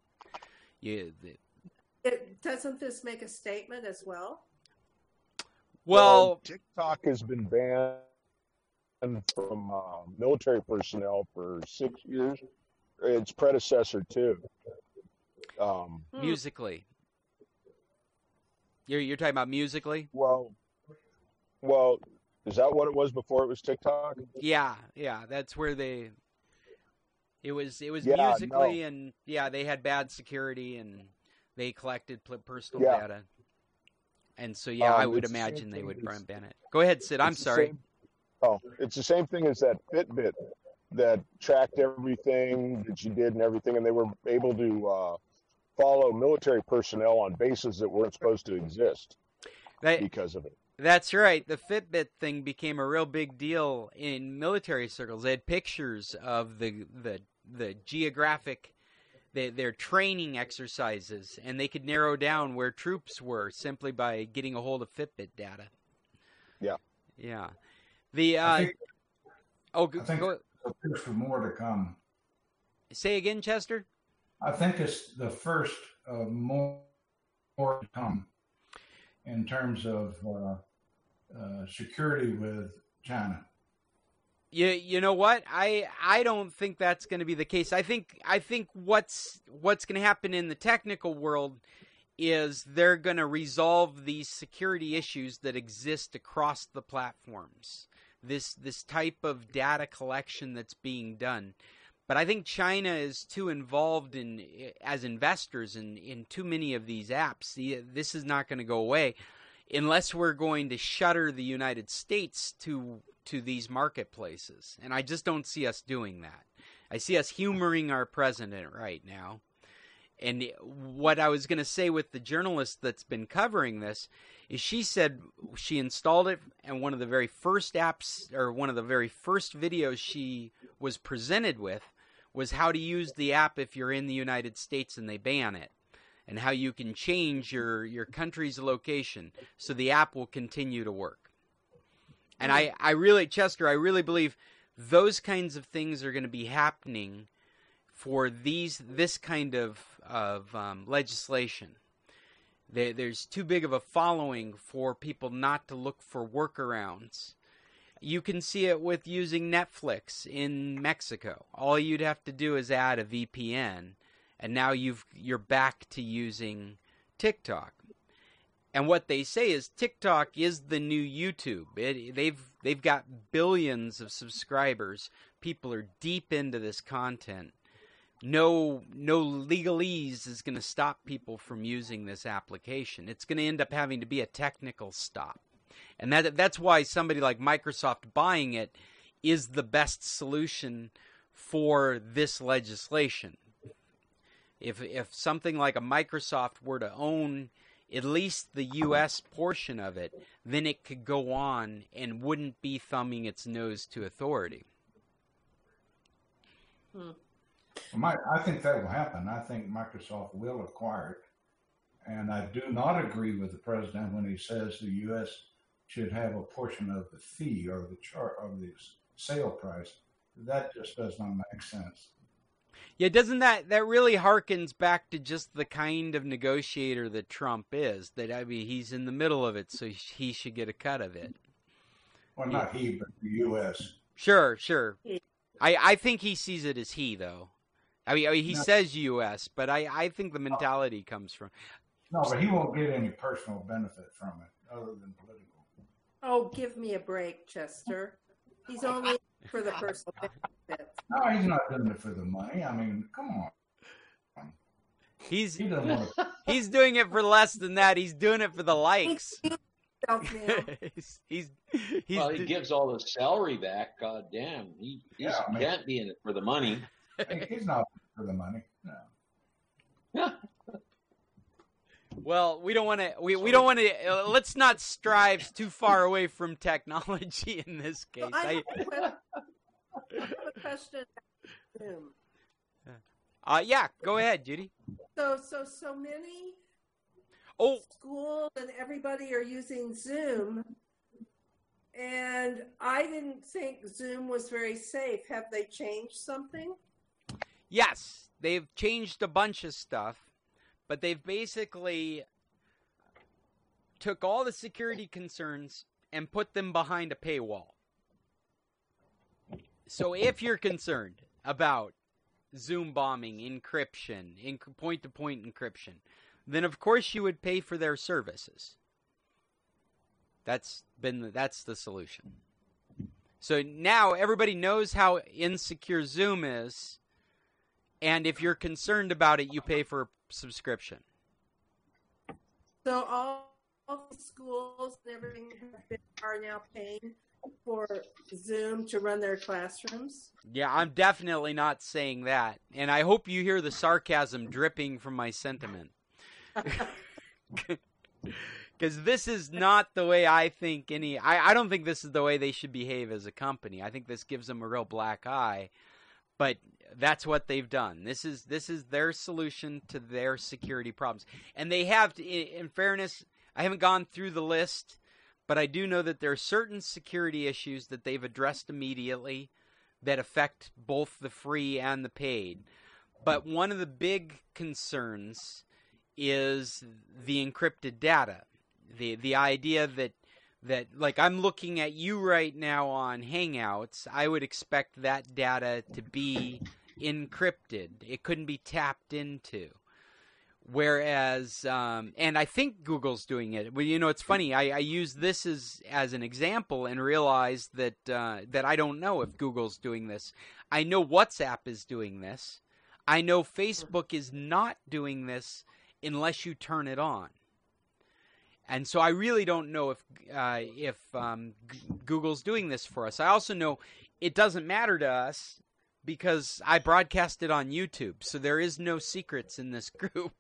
Doesn't this make a statement as well? Well, TikTok has been banned from military personnel for 6 years. Its predecessor too. Musically. You're talking about Musically? Well, is that what it was before it was TikTok? Yeah, that's where it was Yeah, Musically, no. and they had bad security and they collected personal Yeah. data. And so I would it's the same imagine they thing would as- ban it. Go ahead, Sid. I'm It's the sorry. same- it's the same thing as that Fitbit that tracked everything that you did and everything, and they were able to follow military personnel on bases that weren't supposed to exist because of it. That's right. The Fitbit thing became a real big deal in military circles. They had pictures of the geographic their training exercises, and they could narrow down where troops were simply by getting a hold of Fitbit data. Yeah. Yeah. The I think go. there's more to come. Say again, Chester. I think it's the first of more to come in terms of security with China. You know what? I don't think that's going to be the case. I think what's going to happen in the technical world is they're going to resolve these security issues that exist across the platforms. This type of data collection that's being done. But I think China is too involved as investors in too many of these apps. This is not going to go away unless we're going to shutter the United States to these marketplaces. And I just don't see us doing that. I see us humoring our president right now. And what I was going to say with the journalist that's been covering this is she said she installed it, and one of the very first apps or one of the very first videos she was presented with was how to use the app if you're in the United States and they ban it, and how you can change your country's location so the app will continue to work. And I really, Chester, I really believe those kinds of things are going to be happening for this kind of legislation. There's too big of a following for people not to look for workarounds. You can see it with using Netflix in Mexico. All you'd have to do is add a VPN, and now you're back to using TikTok. And what they say is TikTok is the new YouTube. They've got billions of subscribers. People are deep into this content. No legalese is going to stop people from using this application. It's going to end up having to be a technical stop. And that's why somebody like Microsoft buying it is the best solution for this legislation. If something like a Microsoft were to own at least the U.S. portion of it, then it could go on and wouldn't be thumbing its nose to authority. I think that will happen. I think Microsoft will acquire it. And I do not agree with the president when he says the U.S. should have a portion of the fee or the chart of the sale price. That just does not make sense. Yeah, doesn't that really harkens back to just the kind of negotiator that Trump is? That, I mean, he's in the middle of it, so he should get a cut of it. Well, not he, but the U.S. Sure. I think he sees it as he, though. I mean he says U.S., but I think the mentality comes from... No, but he won't get any personal benefit from it other than political. Oh, give me a break, Chester. He's only for the personal benefit. No, he's not doing it for the money. I mean, come on. He's He doesn't want to. he's doing it for less than that. He's doing it for the likes. he's Well, he gives all the salary back. God damn, he can't be in it for the money. He's not for the money. No. Well, we don't want to. We don't want to. Let's not strive too far away from technology in this case. So I have a question. Zoom. Yeah, go ahead, Judy. So many schools and everybody are using Zoom, and I didn't think Zoom was very safe. Have they changed something? Yes, they've changed a bunch of stuff, but they've basically took all the security concerns and put them behind a paywall. So if you're concerned about Zoom bombing, encryption, point-to-point encryption, then of course you would pay for their services. That's the solution. So now everybody knows how insecure Zoom is, and if you're concerned about it, you pay for a subscription. So all the schools and everything are now paying for Zoom to run their classrooms? Yeah, I'm definitely not saying that. And I hope you hear the sarcasm dripping from my sentiment. Because this is not the way I think I don't think this is the way they should behave as a company. I think this gives them a real black eye. But that's what they've done. This is their solution to their security problems. And they have, in fairness, I haven't gone through the list, but I do know that there are certain security issues that they've addressed immediately that affect both the free and the paid. But one of the big concerns is the encrypted data. The idea that like I'm looking at you right now on Hangouts, I would expect that data to be encrypted. It couldn't be tapped into. Whereas, and I think Google's doing it. Well, you know, it's funny. I use this as an example and realize that I don't know if Google's doing this. I know WhatsApp is doing this. I know Facebook is not doing this unless you turn it on. And so I really don't know if Google's doing this for us. I also know it doesn't matter to us because I broadcast it on YouTube, so there is no secrets in this group.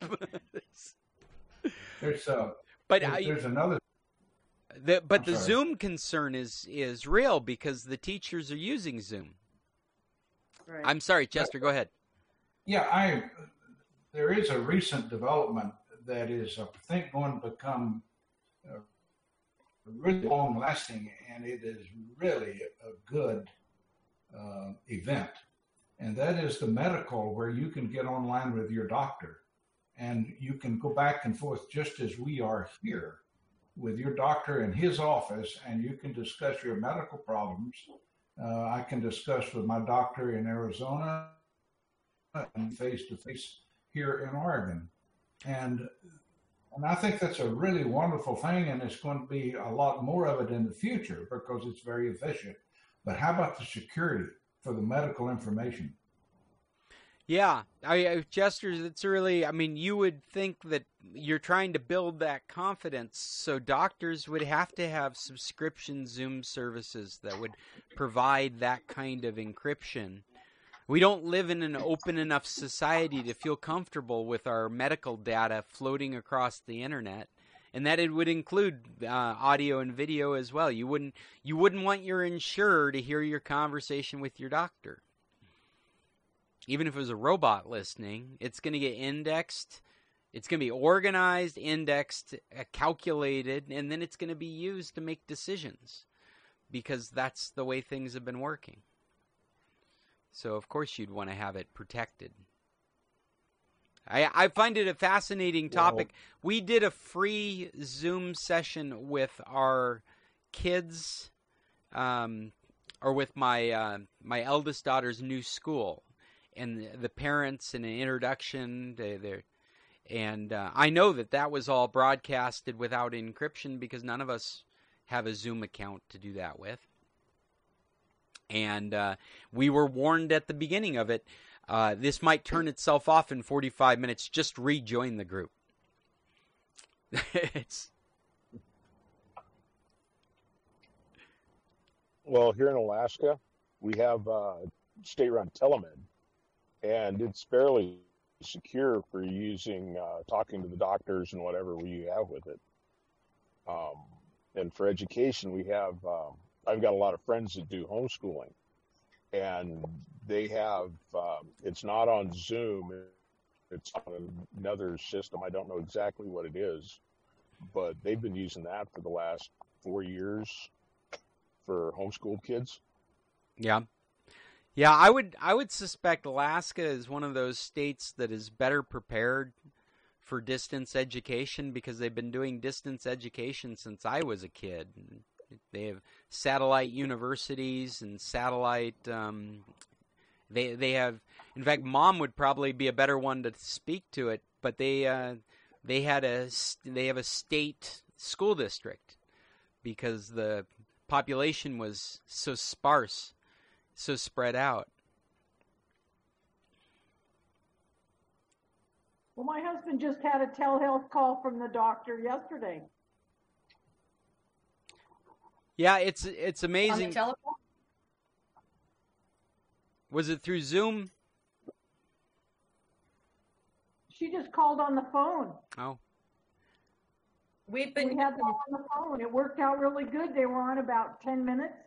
There's another. The Zoom concern is real because the teachers are using Zoom. Right. I'm sorry, Chester. Go ahead. Yeah, there is a recent development that is, I think, going to become really long-lasting, and it is really a good event. And that is the medical, where you can get online with your doctor, and you can go back and forth just as we are here with your doctor in his office, and you can discuss your medical problems. I can discuss with my doctor in Arizona and face-to-face here in Oregon. And I think that's a really wonderful thing, and it's going to be a lot more of it in the future because it's very efficient. But how about the security for the medical information? Yeah, Chester, it's really, I mean, you would think that you're trying to build that confidence, so doctors would have to have subscription Zoom services that would provide that kind of encryption. We don't live in an open enough society to feel comfortable with our medical data floating across the internet, and that it would include audio and video as well. You wouldn't want your insurer to hear your conversation with your doctor. Even if it was a robot listening, it's going to get indexed, it's going to be organized, indexed, calculated, and then it's going to be used to make decisions because that's the way things have been working. So, of course, you'd want to have it protected. I find it a fascinating topic. We did a free Zoom session with our kids, or with my eldest daughter's new school, and the parents, and an introduction. And I know that was all broadcasted without encryption because none of us have a Zoom account to do that with. And we were warned at the beginning of it, this might turn itself off in 45 minutes. Just rejoin the group. Well, here in Alaska, we have state-run telemed, and it's fairly secure for using, talking to the doctors and whatever you have with it. And for education, we have... I've got a lot of friends that do homeschooling, and they have, it's not on Zoom, it's on another system. I don't know exactly what it is, but they've been using that for the last 4 years for homeschooled kids. Yeah. Yeah, I would suspect Alaska is one of those states that is better prepared for distance education because they've been doing distance education since I was a kid. They have satellite universities and satellite. They have. In fact, Mom would probably be a better one to speak to it. But they they have a state school district because the population was so sparse, so spread out. Well, my husband just had a telehealth call from the doctor yesterday. Yeah, it's amazing. On the telephone? Was it through Zoom? She just called on the phone. Oh. We had them on the phone. It worked out really good. They were on about 10 minutes,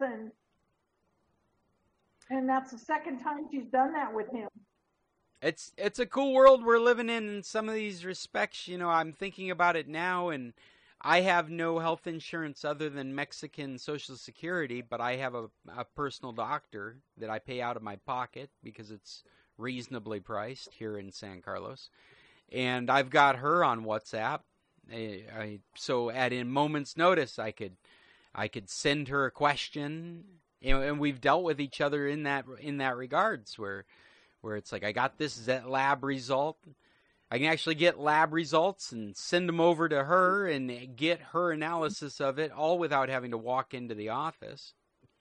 and that's the second time she's done that with him. It's a cool world we're living in some of these respects. You know, I'm thinking about it now, and I have no health insurance other than Mexican Social Security, but I have a personal doctor that I pay out of my pocket because it's reasonably priced here in San Carlos. And I've got her on WhatsApp. So at a moment's notice, I could send her a question, and we've dealt with each other in that regards where it's like I got this lab result. I can actually get lab results and send them over to her and get her analysis of it, all without having to walk into the office.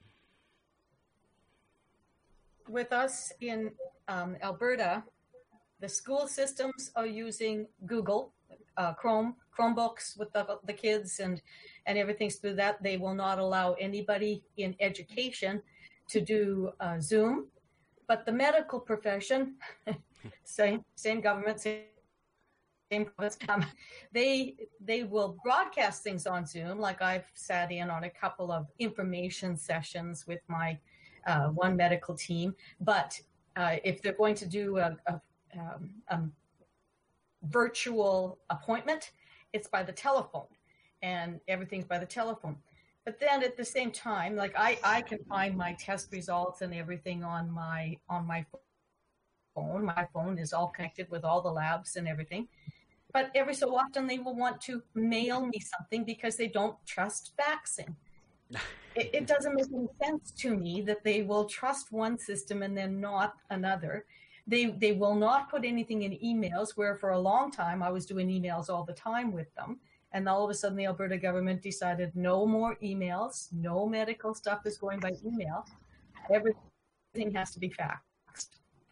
With us in Alberta, the school systems are using Google, Chromebooks with the kids and everything's through that. They will not allow anybody in education to do Zoom. But the medical profession, same government, same government, they will broadcast things on Zoom. Like I've sat in on a couple of information sessions with my one medical team. But if they're going to do a virtual appointment, it's by the telephone, and everything's by the telephone. But then at the same time, like I can find my test results and everything on my phone. My phone is all connected with all the labs and everything. But every so often they will want to mail me something because they don't trust faxing. It doesn't make any sense to me that they will trust one system and then not another. They will not put anything in emails, where for a long time I was doing emails all the time with them. And all of a sudden the Alberta government decided no more emails, no medical stuff is going by email. Everything has to be faxed.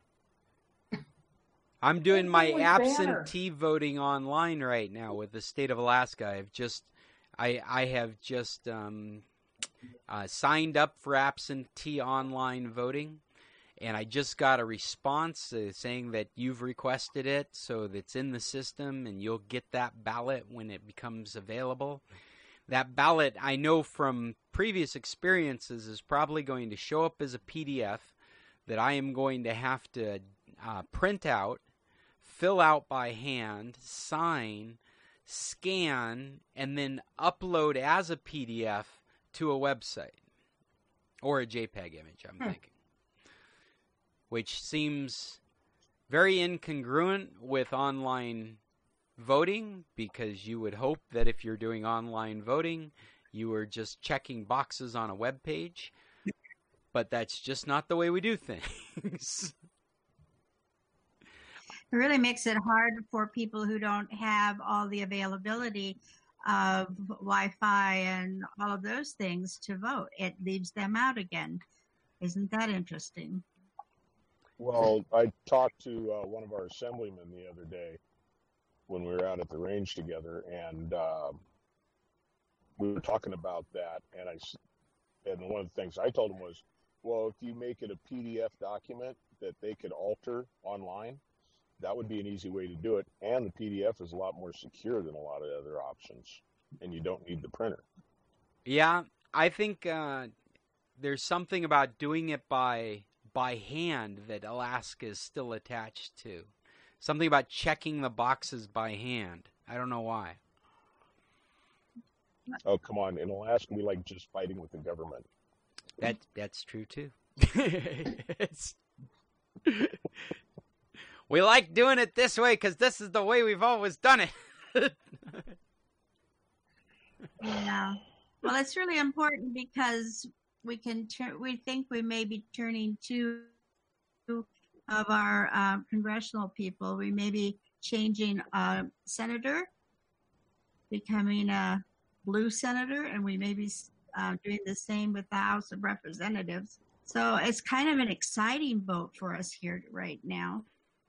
I'm doing my absentee voting online right now with the state of Alaska. I have just signed up for absentee online voting, and I just got a response saying that you've requested it, so that's in the system, and you'll get that ballot when it becomes available. That ballot, I know from previous experiences, is probably going to show up as a PDF that I am going to have to print out, fill out by hand, sign, scan, and then upload as a PDF to a website or a JPEG image, I'm thinking. Which seems very incongruent with online voting, because you would hope that if you're doing online voting, you are just checking boxes on a web page. But that's just not the way we do things. It really makes it hard for people who don't have all the availability of Wi-Fi and all of those things to vote. It leaves them out again. Isn't that interesting? Well, I talked to one of our assemblymen the other day when we were out at the range together, and we were talking about that. And one of the things I told him was, well, if you make it a PDF document that they could alter online, that would be an easy way to do it. And the PDF is a lot more secure than a lot of other options, and you don't need the printer. Yeah, I think there's something about doing it by hand that Alaska is still attached to. Something about checking the boxes by hand. I don't know why. Oh, come on. In Alaska, we like just fighting with the government. That's true, too. We like doing it this way because this is the way we've always done it. Yeah. Well, it's really important because we think we may be turning two of our congressional people. We may be changing a senator, becoming a blue senator, and we may be doing the same with the House of Representatives. So it's kind of an exciting vote for us here right now.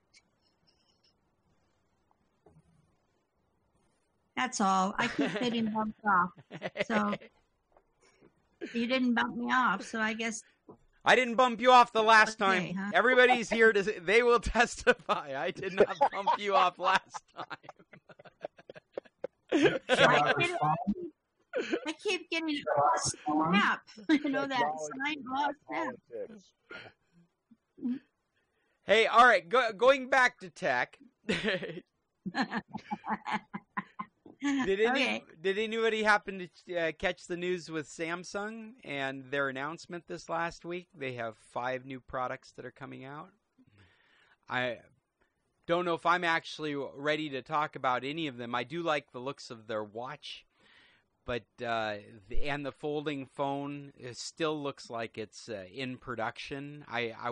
That's all. I keep getting bumped off. So you didn't bump me off, so I guess I didn't bump you off the last Okay, time. huh? Everybody's here to they will testify. I did not bump you off last time. I keep getting a snap. You know, that sign off snap. Hey, all right, going back to tech. Did anybody happen to catch the news with Samsung and their announcement this last week? They have 5 new products that are coming out. I don't know if I'm actually ready to talk about any of them. I do like the looks of their watch, but and the folding phone still looks like it's in production.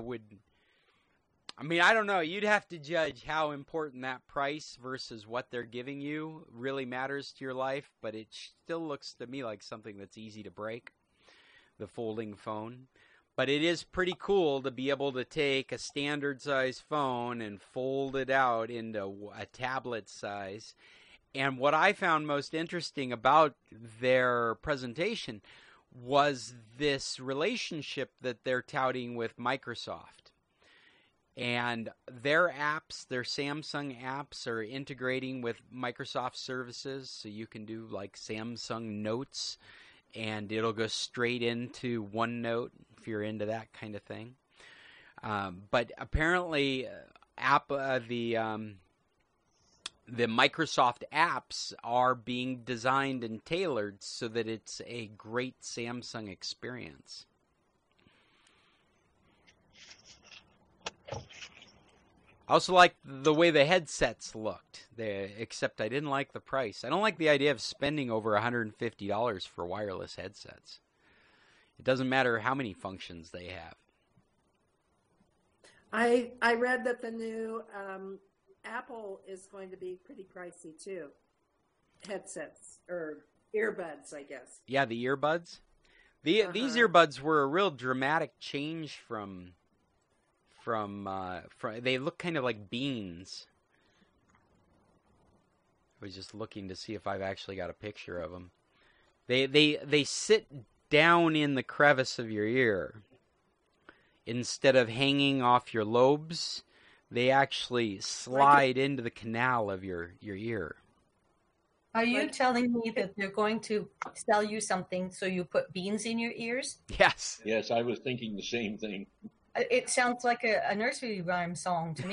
I mean, I don't know. You'd have to judge how important that price versus what they're giving you really matters to your life, but it still looks to me like something that's easy to break, the folding phone. But it is pretty cool to be able to take a standard size phone and fold it out into a tablet size. And what I found most interesting about their presentation was this relationship that they're touting with Microsoft. And their apps, their Samsung apps, are integrating with Microsoft services, so you can do like Samsung Notes, and it'll go straight into OneNote if you're into that kind of thing. But apparently, the Microsoft apps are being designed and tailored so that it's a great Samsung experience. I also like the way the headsets looked, except I didn't like the price. I don't like the idea of spending over $150 for wireless headsets. It doesn't matter how many functions they have. I read that the new Apple is going to be pretty pricey too. Headsets or earbuds, I guess. Yeah, the earbuds. These earbuds were a real dramatic change from they look kind of like beans. I was just looking to see if I've actually got a picture of them. They sit down in the crevice of your ear. Instead of hanging off your lobes, they actually slide into the canal of your ear. Are you telling me that they're going to sell you something so you put beans in your ears? Yes. Yes, I was thinking the same thing. It sounds like a nursery rhyme song to me.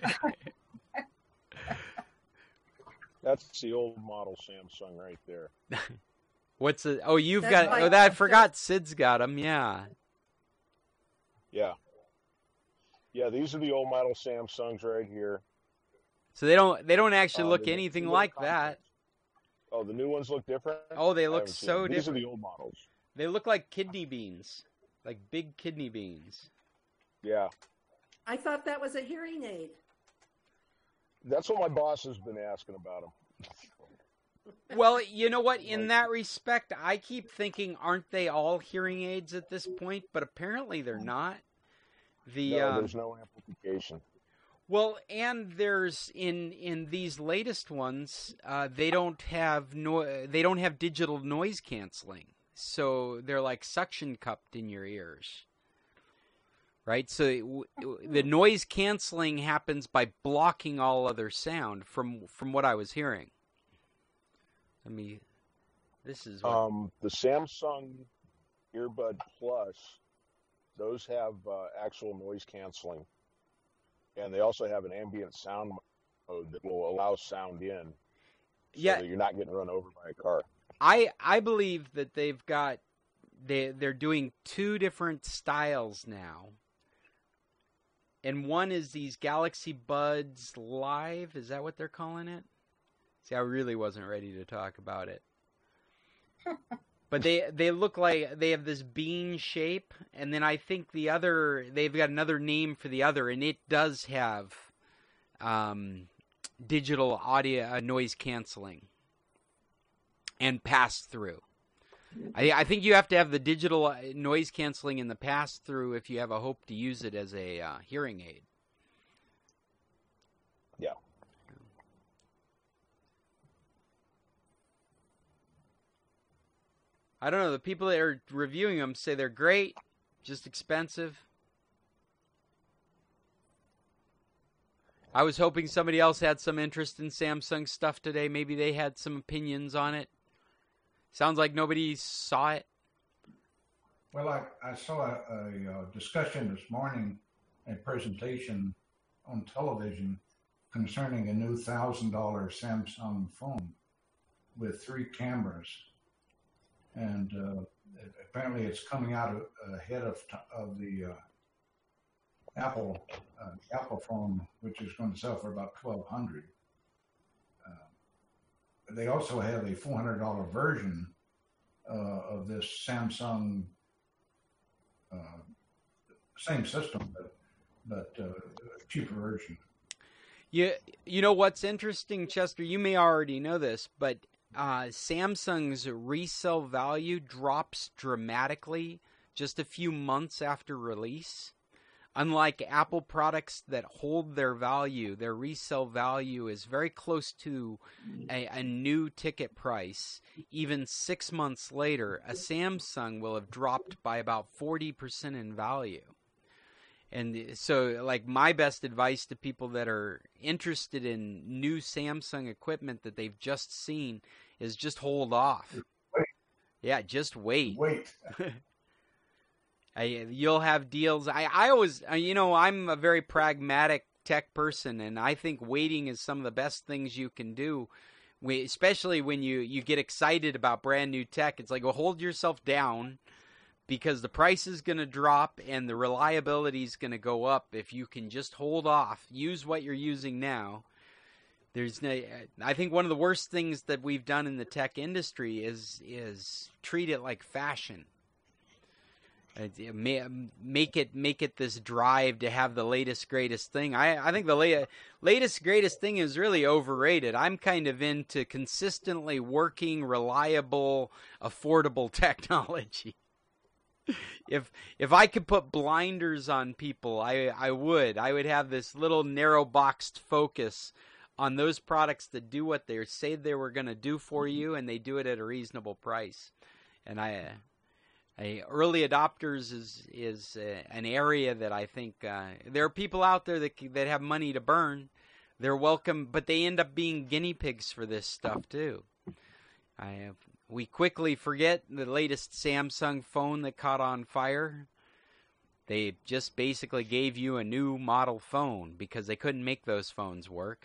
That's the old model Samsung right there. What's it? Oh, you've got. Oh, I forgot. Sid's got them. Yeah. Yeah. Yeah, these are the old model Samsungs right here. So they don't actually look anything like that. Oh, the new ones look different? Oh, they look so different. These are the old models. They look like kidney beans, like big kidney beans. Yeah. I thought that was a hearing aid. That's what my boss has been asking about them. Well, you know what? In that respect, I keep thinking, aren't they all hearing aids at this point? But apparently they're not. No, there's no amplification. Well, and there's in these latest ones, they don't have digital noise canceling, so they're like suction cupped in your ears. Right, so the noise canceling happens by blocking all other sound. From what I was hearing. This is what... the Samsung Earbud Plus. Those have actual noise canceling, and they also have an ambient sound mode that will allow sound in. So that you're not getting run over by a car. I believe that they're doing 2 different styles now. And one is these Galaxy Buds Live. Is that what they're calling it? See, I really wasn't ready to talk about it. But they look like they have this bean shape. And then I think they've got another name for the other. And it does have digital audio noise canceling and pass through. I think you have to have the digital noise canceling and the pass through if you have a hope to use it as a hearing aid. Yeah. I don't know. The people that are reviewing them say they're great, just expensive. I was hoping somebody else had some interest in Samsung stuff today. Maybe they had some opinions on it. Sounds like nobody saw it. Well, I saw a discussion this morning, a presentation on television concerning a new $1,000 Samsung phone with 3 cameras. And apparently it's coming out ahead of the Apple phone, which is going to sell for about $1,200. They also have a $400 version of this Samsung, same system, but cheaper version. You know what's interesting, Chester? You may already know this, but Samsung's resale value drops dramatically just a few months after release. Unlike Apple products that hold their value, their resale value is very close to a new ticket price. Even 6 months later, a Samsung will have dropped by about 40% in value. And so, like, my best advice to people that are interested in new Samsung equipment that they've just seen is just hold off. Wait. Yeah, just wait. Wait. You'll have deals. I always, I'm a very pragmatic tech person, and I think waiting is some of the best things you can do, especially when you get excited about brand new tech. It's like, well, hold yourself down, because the price is going to drop and the reliability is going to go up if you can just hold off. Use what you're using now. I think one of the worst things that we've done in the tech industry is treat it like fashion. Make it this drive to have the latest greatest thing. I think the latest greatest thing is really overrated. I'm kind of into consistently working, reliable, affordable technology. If I could put blinders on people, I would have this little narrow boxed focus on those products that do what they say they were going to do for you, and they do it at a reasonable price. And early adopters is an area that I think there are people out there that have money to burn. They're welcome, but they end up being guinea pigs for this stuff too. We quickly forget the latest Samsung phone that caught on fire. They just basically gave you a new model phone because they couldn't make those phones work.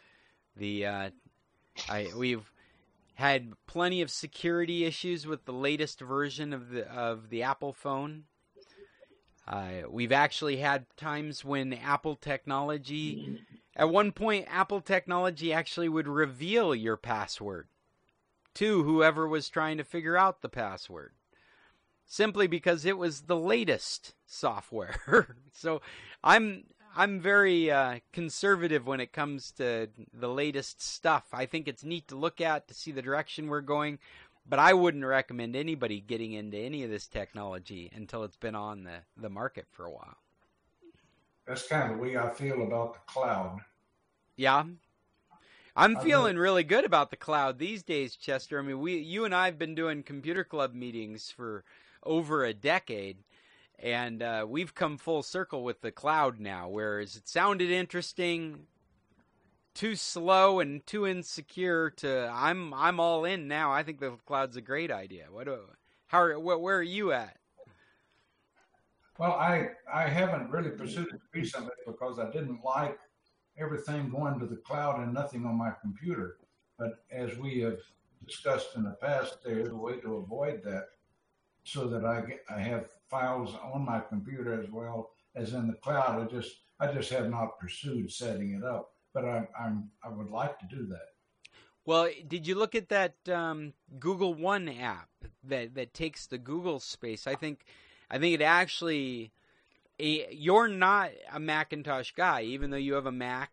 We've had plenty of security issues with the latest version of the Apple phone. We've actually had times when Apple technology, at one point, Apple technology actually would reveal your password to whoever was trying to figure out the password, simply because it was the latest software. So I'm very conservative when it comes to the latest stuff. I think it's neat to look at to see the direction we're going, but I wouldn't recommend anybody getting into any of this technology until it's been on the market for a while. That's kind of the way I feel about the cloud. Yeah. I'm feeling really good about the cloud these days, Chester. I mean, you and I have been doing computer club meetings for over a decade, and we've come full circle with the cloud now, whereas it sounded interesting, too slow and too insecure to I'm all in now. I think the cloud's a great idea. Where are you at? Well, I haven't really pursued it recently because I didn't like everything going to the cloud and nothing on my computer. But as we have discussed in the past, there's a way to avoid that so that I have files on my computer as well as in the cloud. I just have not pursued setting it up, but I would like to do that. Well, did you look at that Google One app that takes the Google space? I think it actually. You're not a Macintosh guy, even though you have a Mac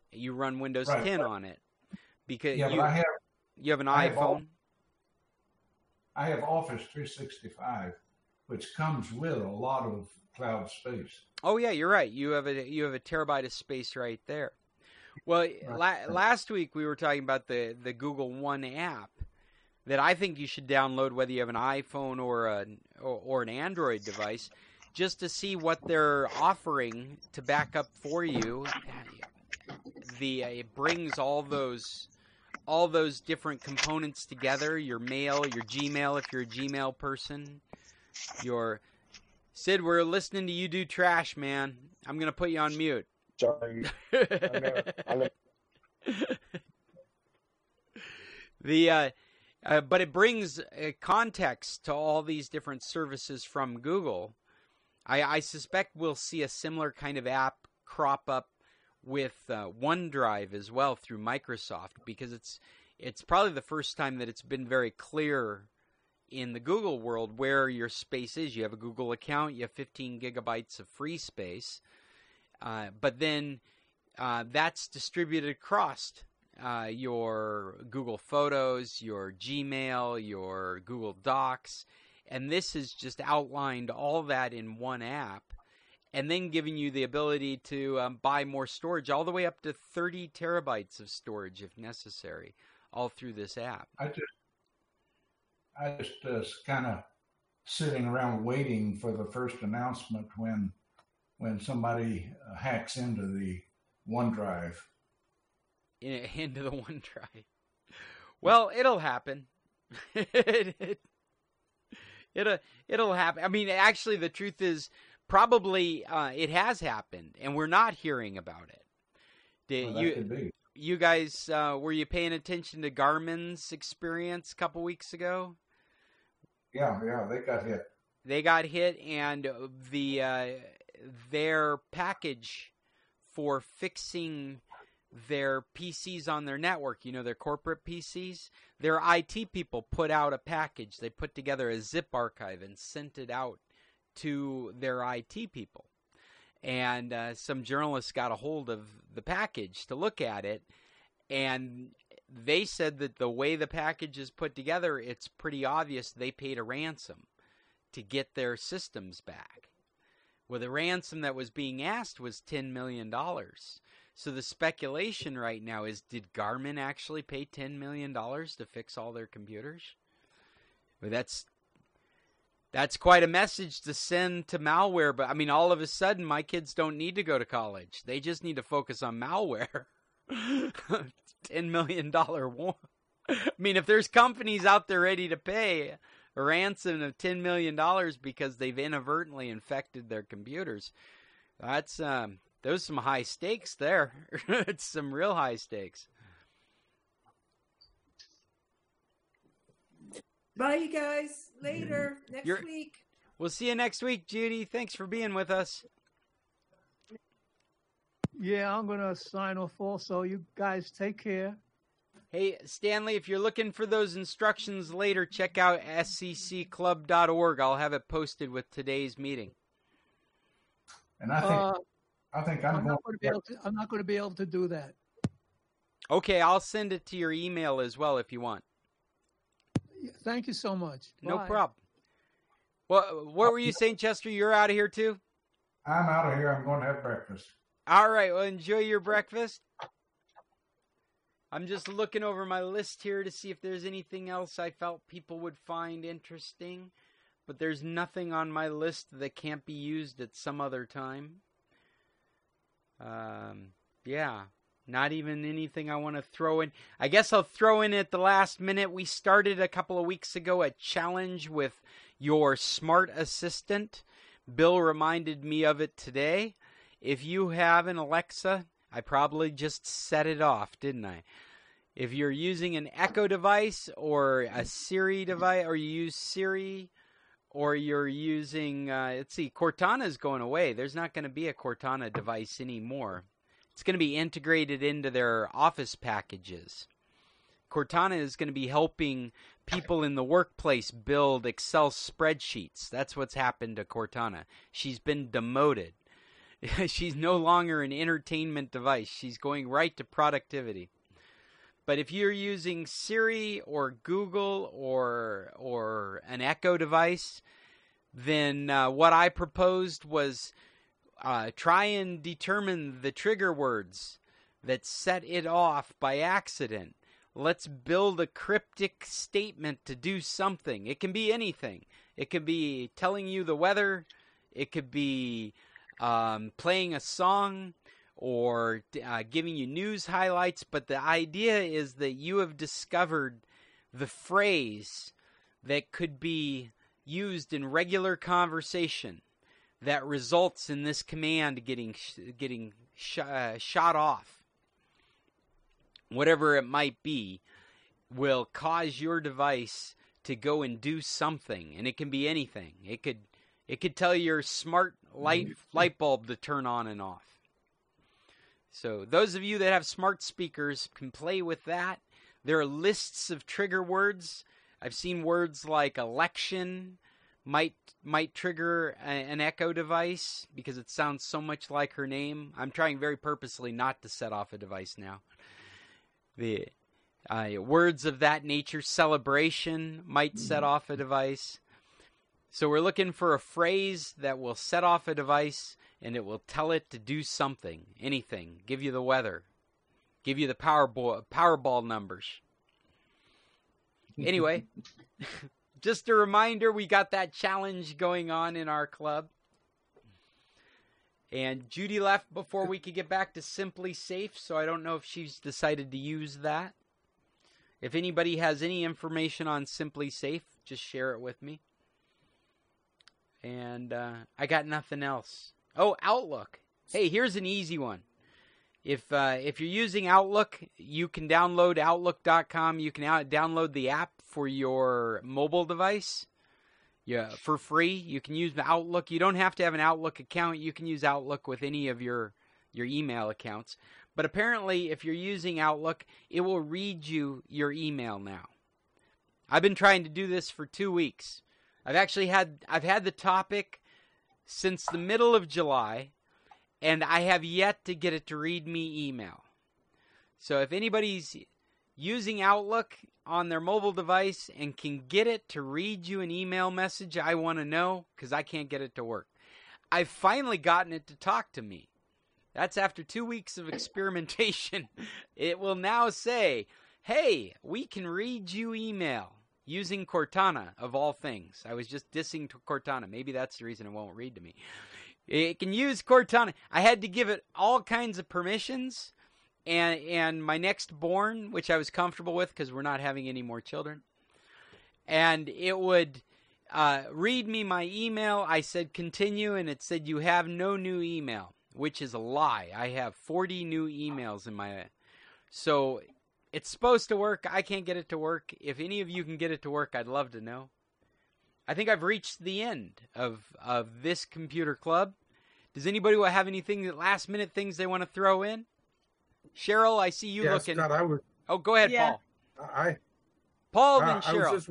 You run Windows Right, 10 but- on it because Yeah, you but you have an I have iPhone. I have Office 365, which comes with a lot of cloud space. Oh yeah, you're right. You have a terabyte of space right there. Well, last week we were talking about the Google One app that I think you should download whether you have an iPhone or an Android device, just to see what they're offering to back up for you. It brings all those different components together. Your mail, your Gmail if you're a Gmail person. Sid, we're listening to you do trash, man. I'm gonna put you on mute. Sorry. But it brings context to all these different services from Google. I suspect we'll see a similar kind of app crop up with OneDrive as well through Microsoft, because it's probably the first time that it's been very clear in the Google world where your space is. You have a Google account, you have 15 gigabytes of free space, but then that's distributed across your Google Photos, your Gmail, your Google Docs, and this has just outlined all that in one app, and then giving you the ability to buy more storage, all the way up to 30 terabytes of storage if necessary, all through this app. I just kind of sitting around waiting for the first announcement when somebody hacks into the OneDrive. Into the OneDrive. Well, it'll happen. It'll happen. I mean, actually, the truth is probably it has happened, and we're not hearing about it. You guys, were you paying attention to Garmin's experience a couple weeks ago? Yeah, they got hit. They got hit, and their package for fixing their PCs on their network, their corporate PCs, their IT people put out a package. They put together a zip archive and sent it out to their IT people. And some journalists got a hold of the package to look at it, and they said that the way the package is put together, it's pretty obvious they paid a ransom to get their systems back. Well, the ransom that was being asked was $10 million. So the speculation right now is, did Garmin actually pay $10 million to fix all their computers? Well, that's quite a message to send to malware. But, I mean, all of a sudden, my kids don't need to go to college. They just need to focus on malware. $10 million war. I mean, if there's companies out there ready to pay a ransom of $10 million because they've inadvertently infected their computers, that's those some high stakes there. It's some real high stakes. Bye, you guys. Later. Next week. We'll see you next week, Judy. Thanks for being with us. Yeah, I'm going to sign off also. You guys take care. Hey, Stanley, if you're looking for those instructions later, check out sccclub.org. I'll have it posted with today's meeting. And I think I'm not going to be able to do that. Okay, I'll send it to your email as well if you want. Thank you so much. No Bye. problem. Well, what were you saying, Chester? You're out of here too? I'm out of here. I'm going to have breakfast. All right. Well, enjoy your breakfast. I'm just looking over my list here to see if there's anything else I felt people would find interesting. But there's nothing on my list that can't be used at some other time. Yeah. Not even anything I want to throw in. I guess I'll throw in at the last minute. We started a couple of weeks ago a challenge with your smart assistant. Bill reminded me of it today. If you have an Alexa, I probably just set it off, didn't I? If you're using an Echo device or a Siri device, or you use Siri, or you're using, let's see, Cortana is going away. There's not going to be a Cortana device anymore. It's going to be integrated into their Office packages. Cortana is going to be helping people in the workplace build Excel spreadsheets. That's what's happened to Cortana. She's been demoted. She's no longer an entertainment device. She's going right to productivity. But if you're using Siri or Google or an Echo device, then what I proposed was try and determine the trigger words that set it off by accident. Let's build a cryptic statement to do something. It can be anything. It could be telling you the weather. It could be playing a song or giving you news highlights. But the idea is that you have discovered the phrase that could be used in regular conversation that results in this command getting shot off. Whatever it might be, will cause your device to go and do something, and it can be anything. It could tell your smart light bulb to turn on and off. So those of you that have smart speakers can play with that. There are lists of trigger words. I've seen words like election might trigger an Echo device because it sounds so much like her name. I'm trying very purposely not to set off a device now. The words of that nature, celebration, might set off a device. So we're looking for a phrase that will set off a device, and it will tell it to do something, anything, give you the weather, give you the Powerball numbers. Anyway, just a reminder, we got that challenge going on in our club. And Judy left before we could get back to Simply Safe, so I don't know if she's decided to use that. If anybody has any information on Simply Safe, just share it with me. And I got nothing else. Oh, Outlook. Hey, here's an easy one. If you're using Outlook, you can download Outlook.com. You can download the app for your mobile device. Yeah, for free. You can use Outlook. You don't have to have an Outlook account. You can use Outlook with any of your email accounts. But apparently, if you're using Outlook, it will read you your email now. I've been trying to do this for 2 weeks. I've had the topic since the middle of July, and I have yet to get it to read me email. So if anybody's using Outlook on their mobile device and can get it to read you an email message, I want to know, because I can't get it to work. I've finally gotten it to talk to me. That's after 2 weeks of experimentation. It will now say, hey, we can read you email using Cortana, of all things. I was just dissing Cortana. Maybe that's the reason it won't read to me. It can use Cortana. I had to give it all kinds of permissions. And my next born, which I was comfortable with because we're not having any more children, and it would read me my email. I said continue, and it said you have no new email, which is a lie. I have 40 new emails in my... So it's supposed to work. I can't get it to work. If any of you can get it to work, I'd love to know. I think I've reached the end of this computer club. Does anybody have anything, last minute things they want to throw in? Cheryl, I see you looking. Scott, Oh, go ahead, yeah. Paul. Paul, then Cheryl. I was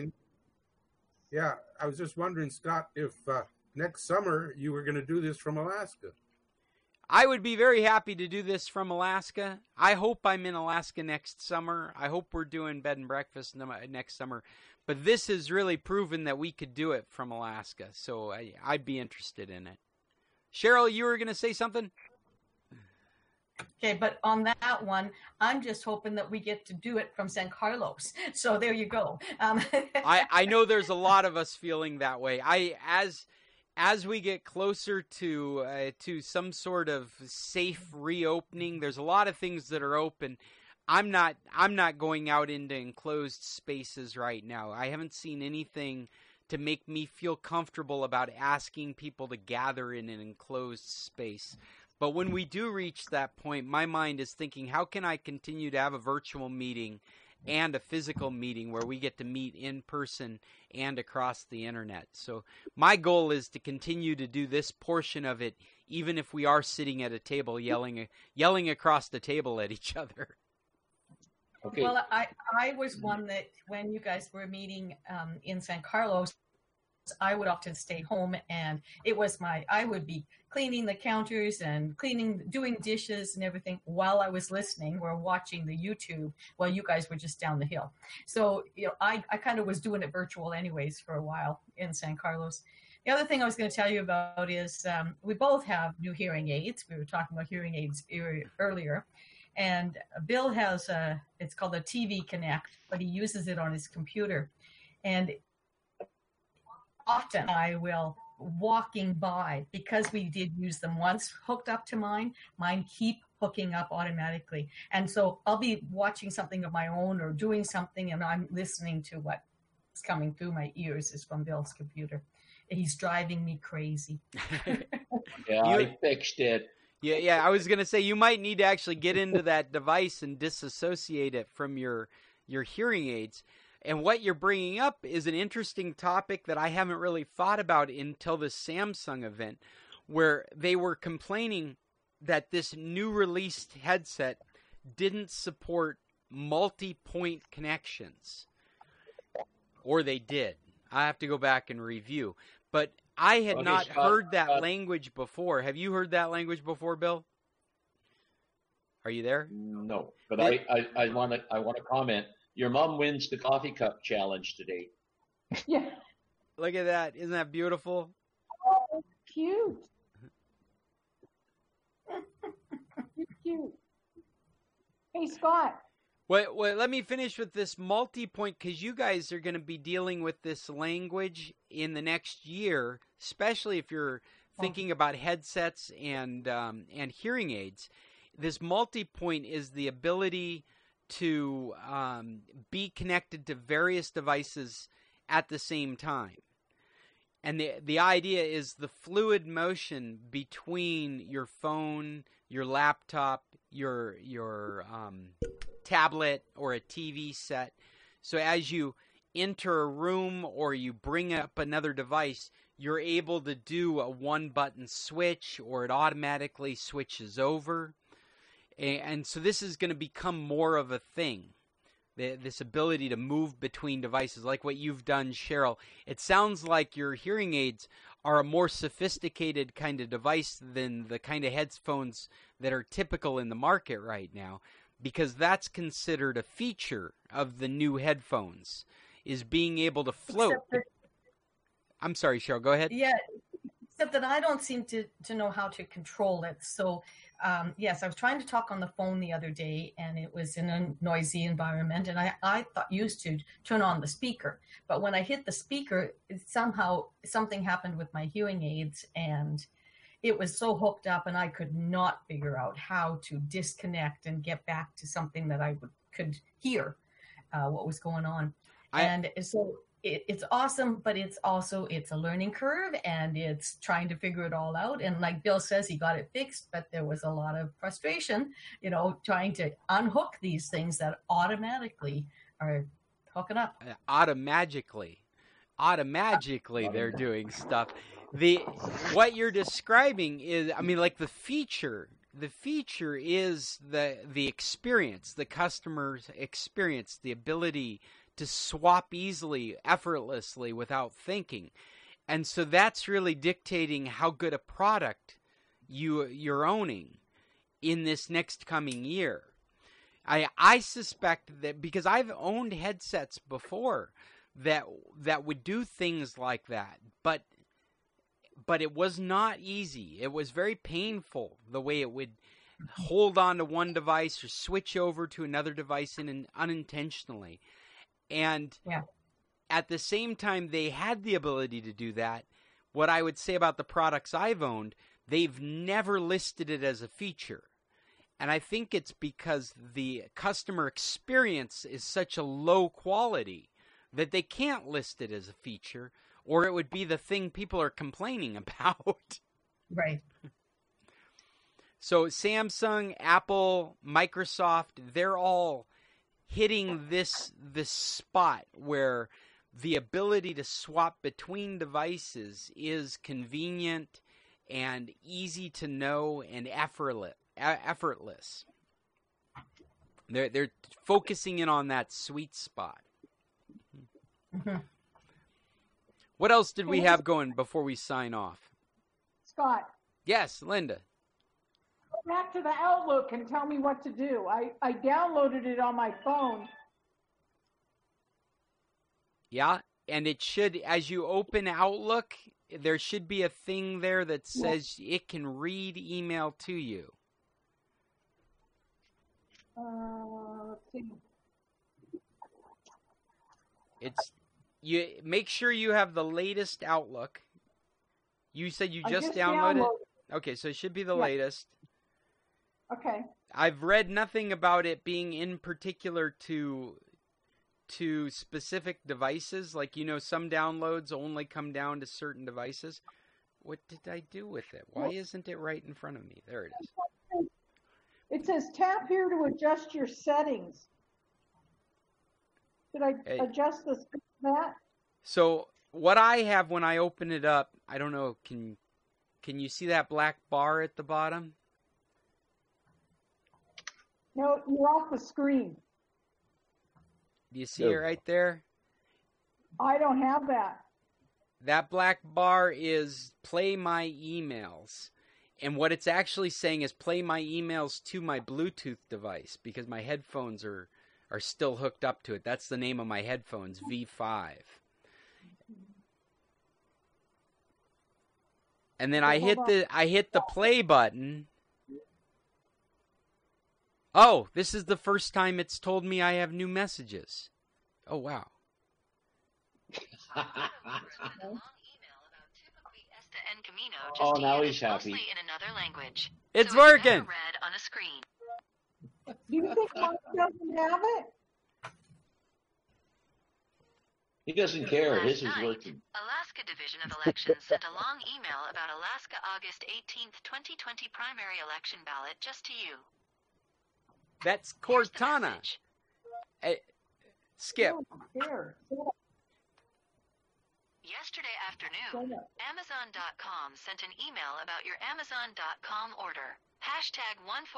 just wondering, Scott, if next summer you were going to do this from Alaska. I would be very happy to do this from Alaska. I hope I'm in Alaska next summer. I hope we're doing bed and breakfast next summer. But this has really proven that we could do it from Alaska, so I'd be interested in it. Cheryl, you were going to say something? Okay, but on that one, I'm just hoping that we get to do it from San Carlos. So there you go. I know there's a lot of us feeling that way. As we get closer to some sort of safe reopening, there's a lot of things that are open. I'm not going out into enclosed spaces right now. I haven't seen anything to make me feel comfortable about asking people to gather in an enclosed space. But when we do reach that point, my mind is thinking, how can I continue to have a virtual meeting and a physical meeting where we get to meet in person and across the internet? So my goal is to continue to do this portion of it, even if we are sitting at a table yelling across the table at each other. Okay. Well, I was one that when you guys were meeting in San Carlos, I would often stay home, and it was I would be cleaning the counters and doing dishes and everything while I was listening or watching the YouTube while you guys were just down the hill. So, I kind of was doing it virtual anyways for a while in San Carlos. The other thing I was going to tell you about is we both have new hearing aids. We were talking about hearing aids earlier. And Bill has it's called a TV Connect, but he uses it on his computer. And often I will, walking by, because we did use them once, hooked up to mine keep hooking up automatically. And so I'll be watching something of my own or doing something, and I'm listening to what's coming through my ears is from Bill's computer. He's driving me crazy. Yeah, I fixed it. Yeah. I was going to say, you might need to actually get into that device and disassociate it from your hearing aids. And what you're bringing up is an interesting topic that I haven't really thought about until the Samsung event, where they were complaining that this new released headset didn't support multi-point connections. Or they did. I have to go back and review. But I had not heard that language before. Have you heard that language before, Bill? Are you there? No, but I want to comment. Your mom wins the coffee cup challenge today. Yeah. Look at that. Isn't that beautiful? Oh, cute. Cute. Hey, Scott. Well, let me finish with this multi-point, because you guys are going to be dealing with this language in the next year, especially if you're thinking about headsets and hearing aids. This multi-point is the ability to be connected to various devices at the same time. And the idea is the fluid motion between your phone, your laptop, your tablet, or a TV set. So as you enter a room or you bring up another device, you're able to do a one-button switch, or it automatically switches over. And so this is going to become more of a thing, this ability to move between devices, like what you've done, Cheryl. It sounds like your hearing aids are a more sophisticated kind of device than the kind of headphones that are typical in the market right now, because that's considered a feature of the new headphones, is being able to float. I'm sorry, Cheryl, go ahead. Yeah, except that I don't seem to know how to control it. So, yes, I was trying to talk on the phone the other day, and it was in a noisy environment, and I used to turn on the speaker. But when I hit the speaker, somehow something happened with my hearing aids, and it was so hooked up, and I could not figure out how to disconnect and get back to something that I could hear what was going on. And so it's awesome, but it's a learning curve, and it's trying to figure it all out. And like Bill says, he got it fixed, but there was a lot of frustration, trying to unhook these things that automatically are hooking up. Automatically, they're doing stuff. What you're describing is, like the feature. The feature is the experience, the customer's experience, the ability to swap easily, effortlessly, without thinking. And so that's really dictating how good a product you're owning in this next coming year. I suspect that, because I've owned headsets before that would do things like that, but it was not easy. It was very painful, the way it would hold on to one device or switch over to another device unintentionally. And at the same time they had the ability to do that, what I would say about the products I've owned, they've never listed it as a feature. And I think it's because the customer experience is such a low quality that they can't list it as a feature, or it would be the thing people are complaining about. Right. So Samsung, Apple, Microsoft, they're all hitting this spot where the ability to swap between devices is convenient and easy to know and effortless. They're focusing in on that sweet spot. Mm-hmm. What else did we have going before we sign off? Scott, Yes, Linda. go back to the Outlook and tell me what to do. I downloaded it on my phone. Yeah, and it should, as you open Outlook, there should be a thing there that says it can read email to you. Let's see. It's you. Make sure you have the latest Outlook. You said you just downloaded it? Okay, so it should be the latest. Okay. I've read nothing about it being in particular to specific devices. Like, some downloads only come down to certain devices. What did I do with it? Why isn't it right in front of me? There it is. It says tap here to adjust your settings. Did I adjust that? So what I have when I open it up, I don't know, can you see that black bar at the bottom? No, you're off the screen. Do you see it right there? I don't have that. That black bar is play my emails. And what it's actually saying is play my emails to my Bluetooth device because my headphones are still hooked up to it. That's the name of my headphones, V5. And then I hit the play button. Oh, this is the first time it's told me I have new messages. Oh, wow. Oh, now he's happy. In another language. It's working. Read on a screen. Do you think Mark doesn't have it? He doesn't care. His is working. Alaska Division of Elections sent a long email about Alaska August 18th, 2020 primary election ballot just to you. That's Cortana. Skip. Yesterday afternoon, Amazon.com sent an email about your Amazon.com order. Hashtag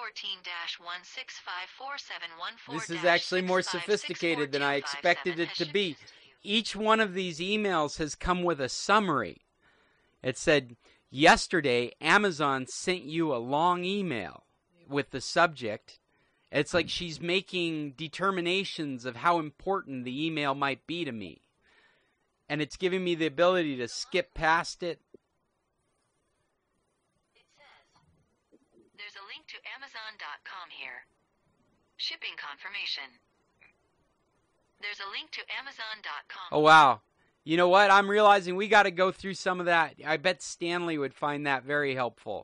114-1654714. This is actually more sophisticated than I expected it to be. Each one of these emails has come with a summary. It said, yesterday, Amazon sent you a long email with the subject. It's like she's making determinations of how important the email might be to me. And it's giving me the ability to skip past it. It says, there's a link to Amazon.com here. Shipping confirmation. There's a link to Amazon.com. Oh, wow. You know what? I'm realizing we got to go through some of that. I bet Stanley would find that very helpful.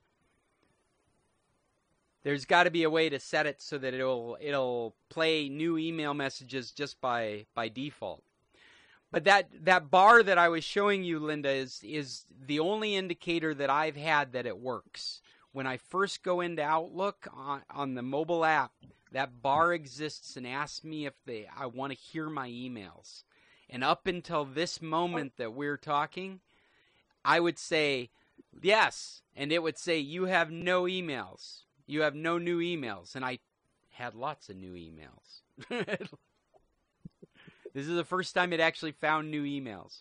There's got to be a way to set it so that it'll play new email messages just by default. But that bar that I was showing you, Linda, is the only indicator that I've had that it works. When I first go into Outlook on the mobile app, that bar exists and asks me if I want to hear my emails. And up until this moment that we're talking, I would say yes, and it would say you have no emails. You have no new emails, and I had lots of new emails. This is the first time it actually found new emails.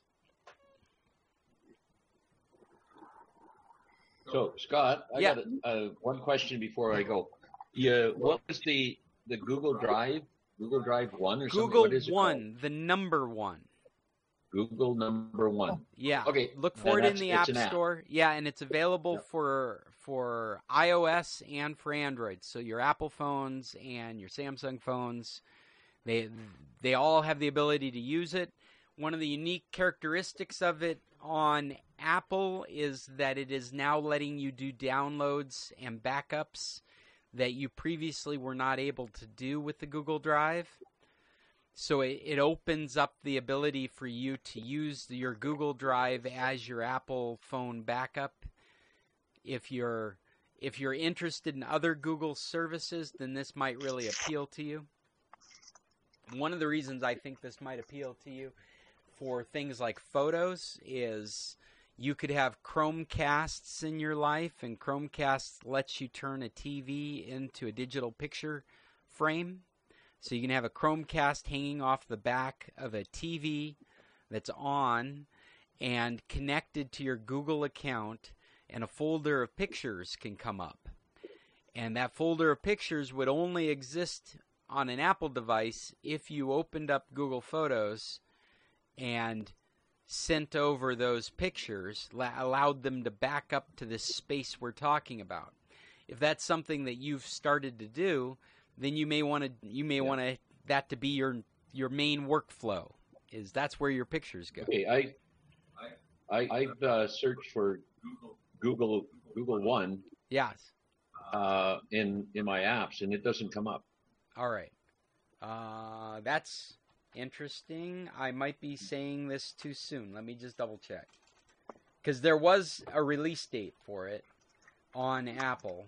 So, Scott, I got one question before I go. What was the Google Drive? Google Drive 1 or something? Google One, the number one. Google number 1. Yeah. Okay. Look for it in the App Store. Yeah, and it's available for iOS and for Android. So your Apple phones and your Samsung phones, they all have the ability to use it. One of the unique characteristics of it on Apple is that it is now letting you do downloads and backups that you previously were not able to do with the Google Drive. So it opens up the ability for you to use your Google Drive as your Apple phone backup. If you're interested in other Google services, then this might really appeal to you. One of the reasons I think this might appeal to you for things like photos is you could have Chromecasts in your life, and Chromecast lets you turn a TV into a digital picture frame. So you can have a Chromecast hanging off the back of a TV that's on, and connected to your Google account, and a folder of pictures can come up. And that folder of pictures would only exist on an Apple device if you opened up Google Photos and sent over those pictures, allowed them to back up to this space we're talking about. If that's something that you've started to do, then you may want that to be your main workflow. That's where your pictures go. Okay, I've searched for Google One. Yes. In my apps, and it doesn't come up. All right. That's interesting. I might be saying this too soon. Let me just double check. Because there was a release date for it on Apple.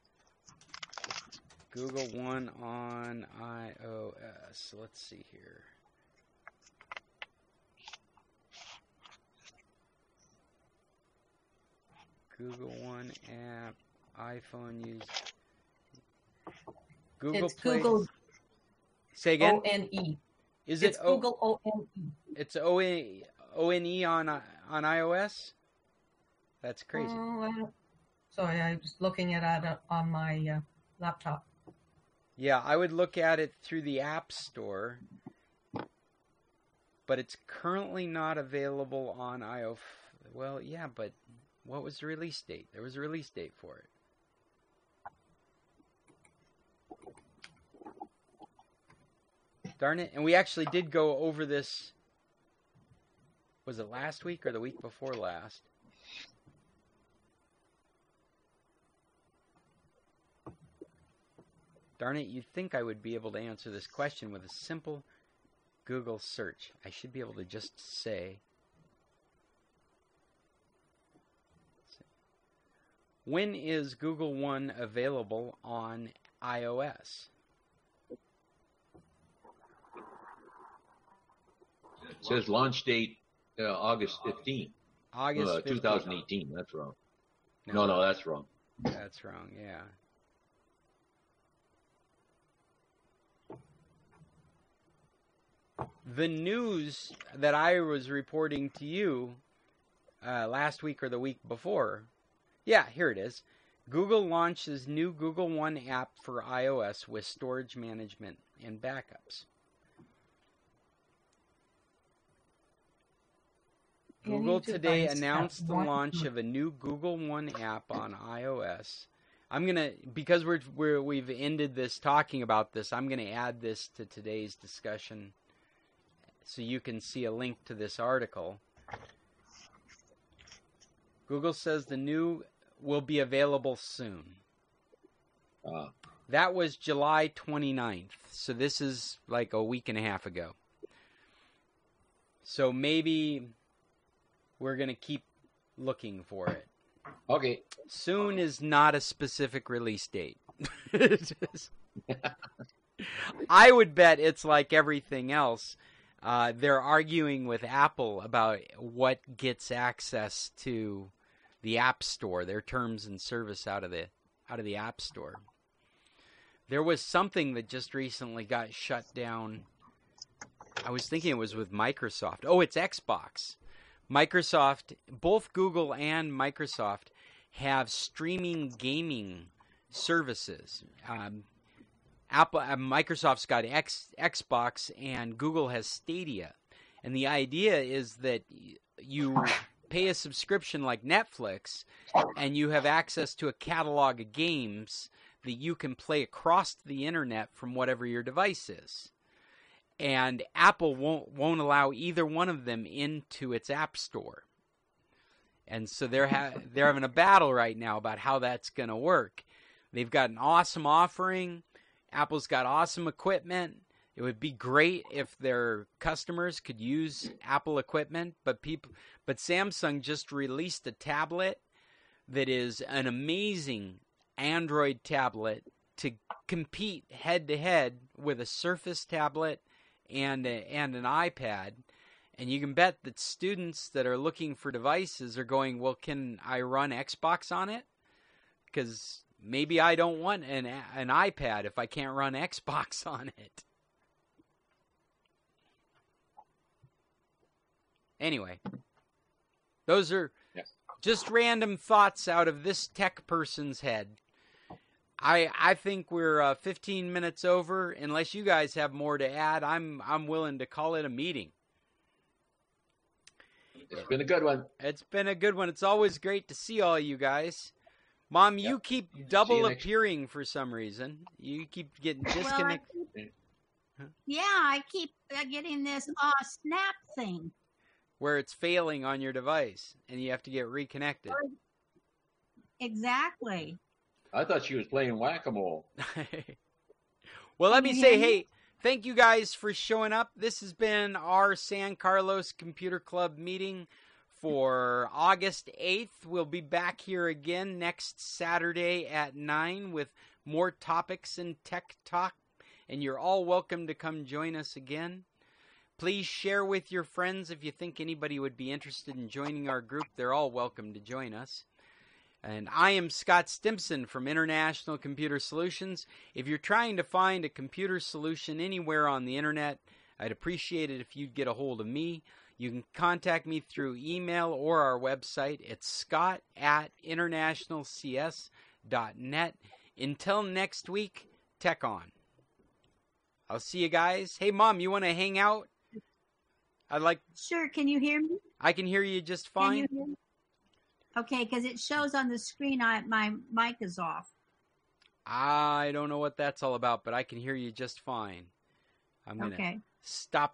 Google One on iOS. Let's see here. Google One app, iPhone use. Google It's Play. Google. Say again. O-N-E. Is It's it Google O-N-E. It's O-N-E on iOS? That's crazy. Sorry, I was looking at it on my laptop. Yeah, I would look at it through the App Store, but it's currently not available on iOS. Well, yeah, but what was the release date? There was a release date for it. Darn it. And we actually did go over this. Was it last week or the week before last? Darn it, you'd think I would be able to answer this question with a simple Google search. I should be able to just say, when is Google One available on iOS? It says launch date August 15th. August 15th. 2018. That's wrong. No, that's wrong. That's wrong, yeah. The news that I was reporting to you last week or the week before, yeah, here it is. Google launches new Google One app for iOS with storage management and backups. Google today announced the launch of a new Google One app on iOS. I'm gonna, because we've ended this talking about this, I'm gonna add this to today's discussion, so you can see a link to this article. Google says the new will be available soon. That was July 29th, so this is like a week and a half ago. So maybe we're going to keep looking for it. Okay. Soon is not a specific release date. I would bet it's like everything else. They're arguing with Apple about what gets access to the App Store, their terms and service out of the App Store. There was something that just recently got shut down. I was thinking it was with Microsoft. Oh, it's Xbox. Microsoft, both Google and Microsoft have streaming gaming services. Microsoft's got Xbox and Google has Stadia. And the idea is that you pay a subscription like Netflix and you have access to a catalog of games that you can play across the internet from whatever your device is. And Apple won't allow either one of them into its App Store. And so they're having a battle right now about how that's going to work. They've got an awesome offering. Apple's got awesome equipment. It would be great if their customers could use Apple equipment, but Samsung just released a tablet that is an amazing Android tablet to compete head-to-head with a Surface tablet and an iPad. And you can bet that students that are looking for devices are going, well, can I run Xbox on it? Because maybe I don't want an iPad if I can't run Xbox on it. Anyway, Those are just random thoughts out of this tech person's head. I think we're 15 minutes over. Unless you guys have more to add, I'm willing to call it a meeting. It's been a good one. It's been a good one. It's always great to see all you guys. Mom, you keep double appearing for some reason. You keep getting disconnected. I keep getting this snap thing. Where it's failing on your device, and you have to get reconnected. Exactly. I thought she was playing whack-a-mole. Well, let me say, hey, thank you guys for showing up. This has been our San Carlos Computer Club meeting for August 8th. We'll be back here again next Saturday at 9 with more topics and tech talk, and you're all welcome to come join us again. Please share with your friends if you think anybody would be interested in joining our group. They're all welcome to join us. And I am Scott Stimson from International Computer Solutions. If you're trying to find a computer solution anywhere on the internet, I'd appreciate it if you'd get a hold of me. You can contact me through email or our website. It's scott@internationalcs.net. Until next week, tech on. I'll see you guys. Hey, Mom, you want to hang out? Sure. Can you hear me? I can hear you just fine. Okay, because it shows on the screen my mic is off. I don't know what that's all about, but I can hear you just fine. I'm going to stop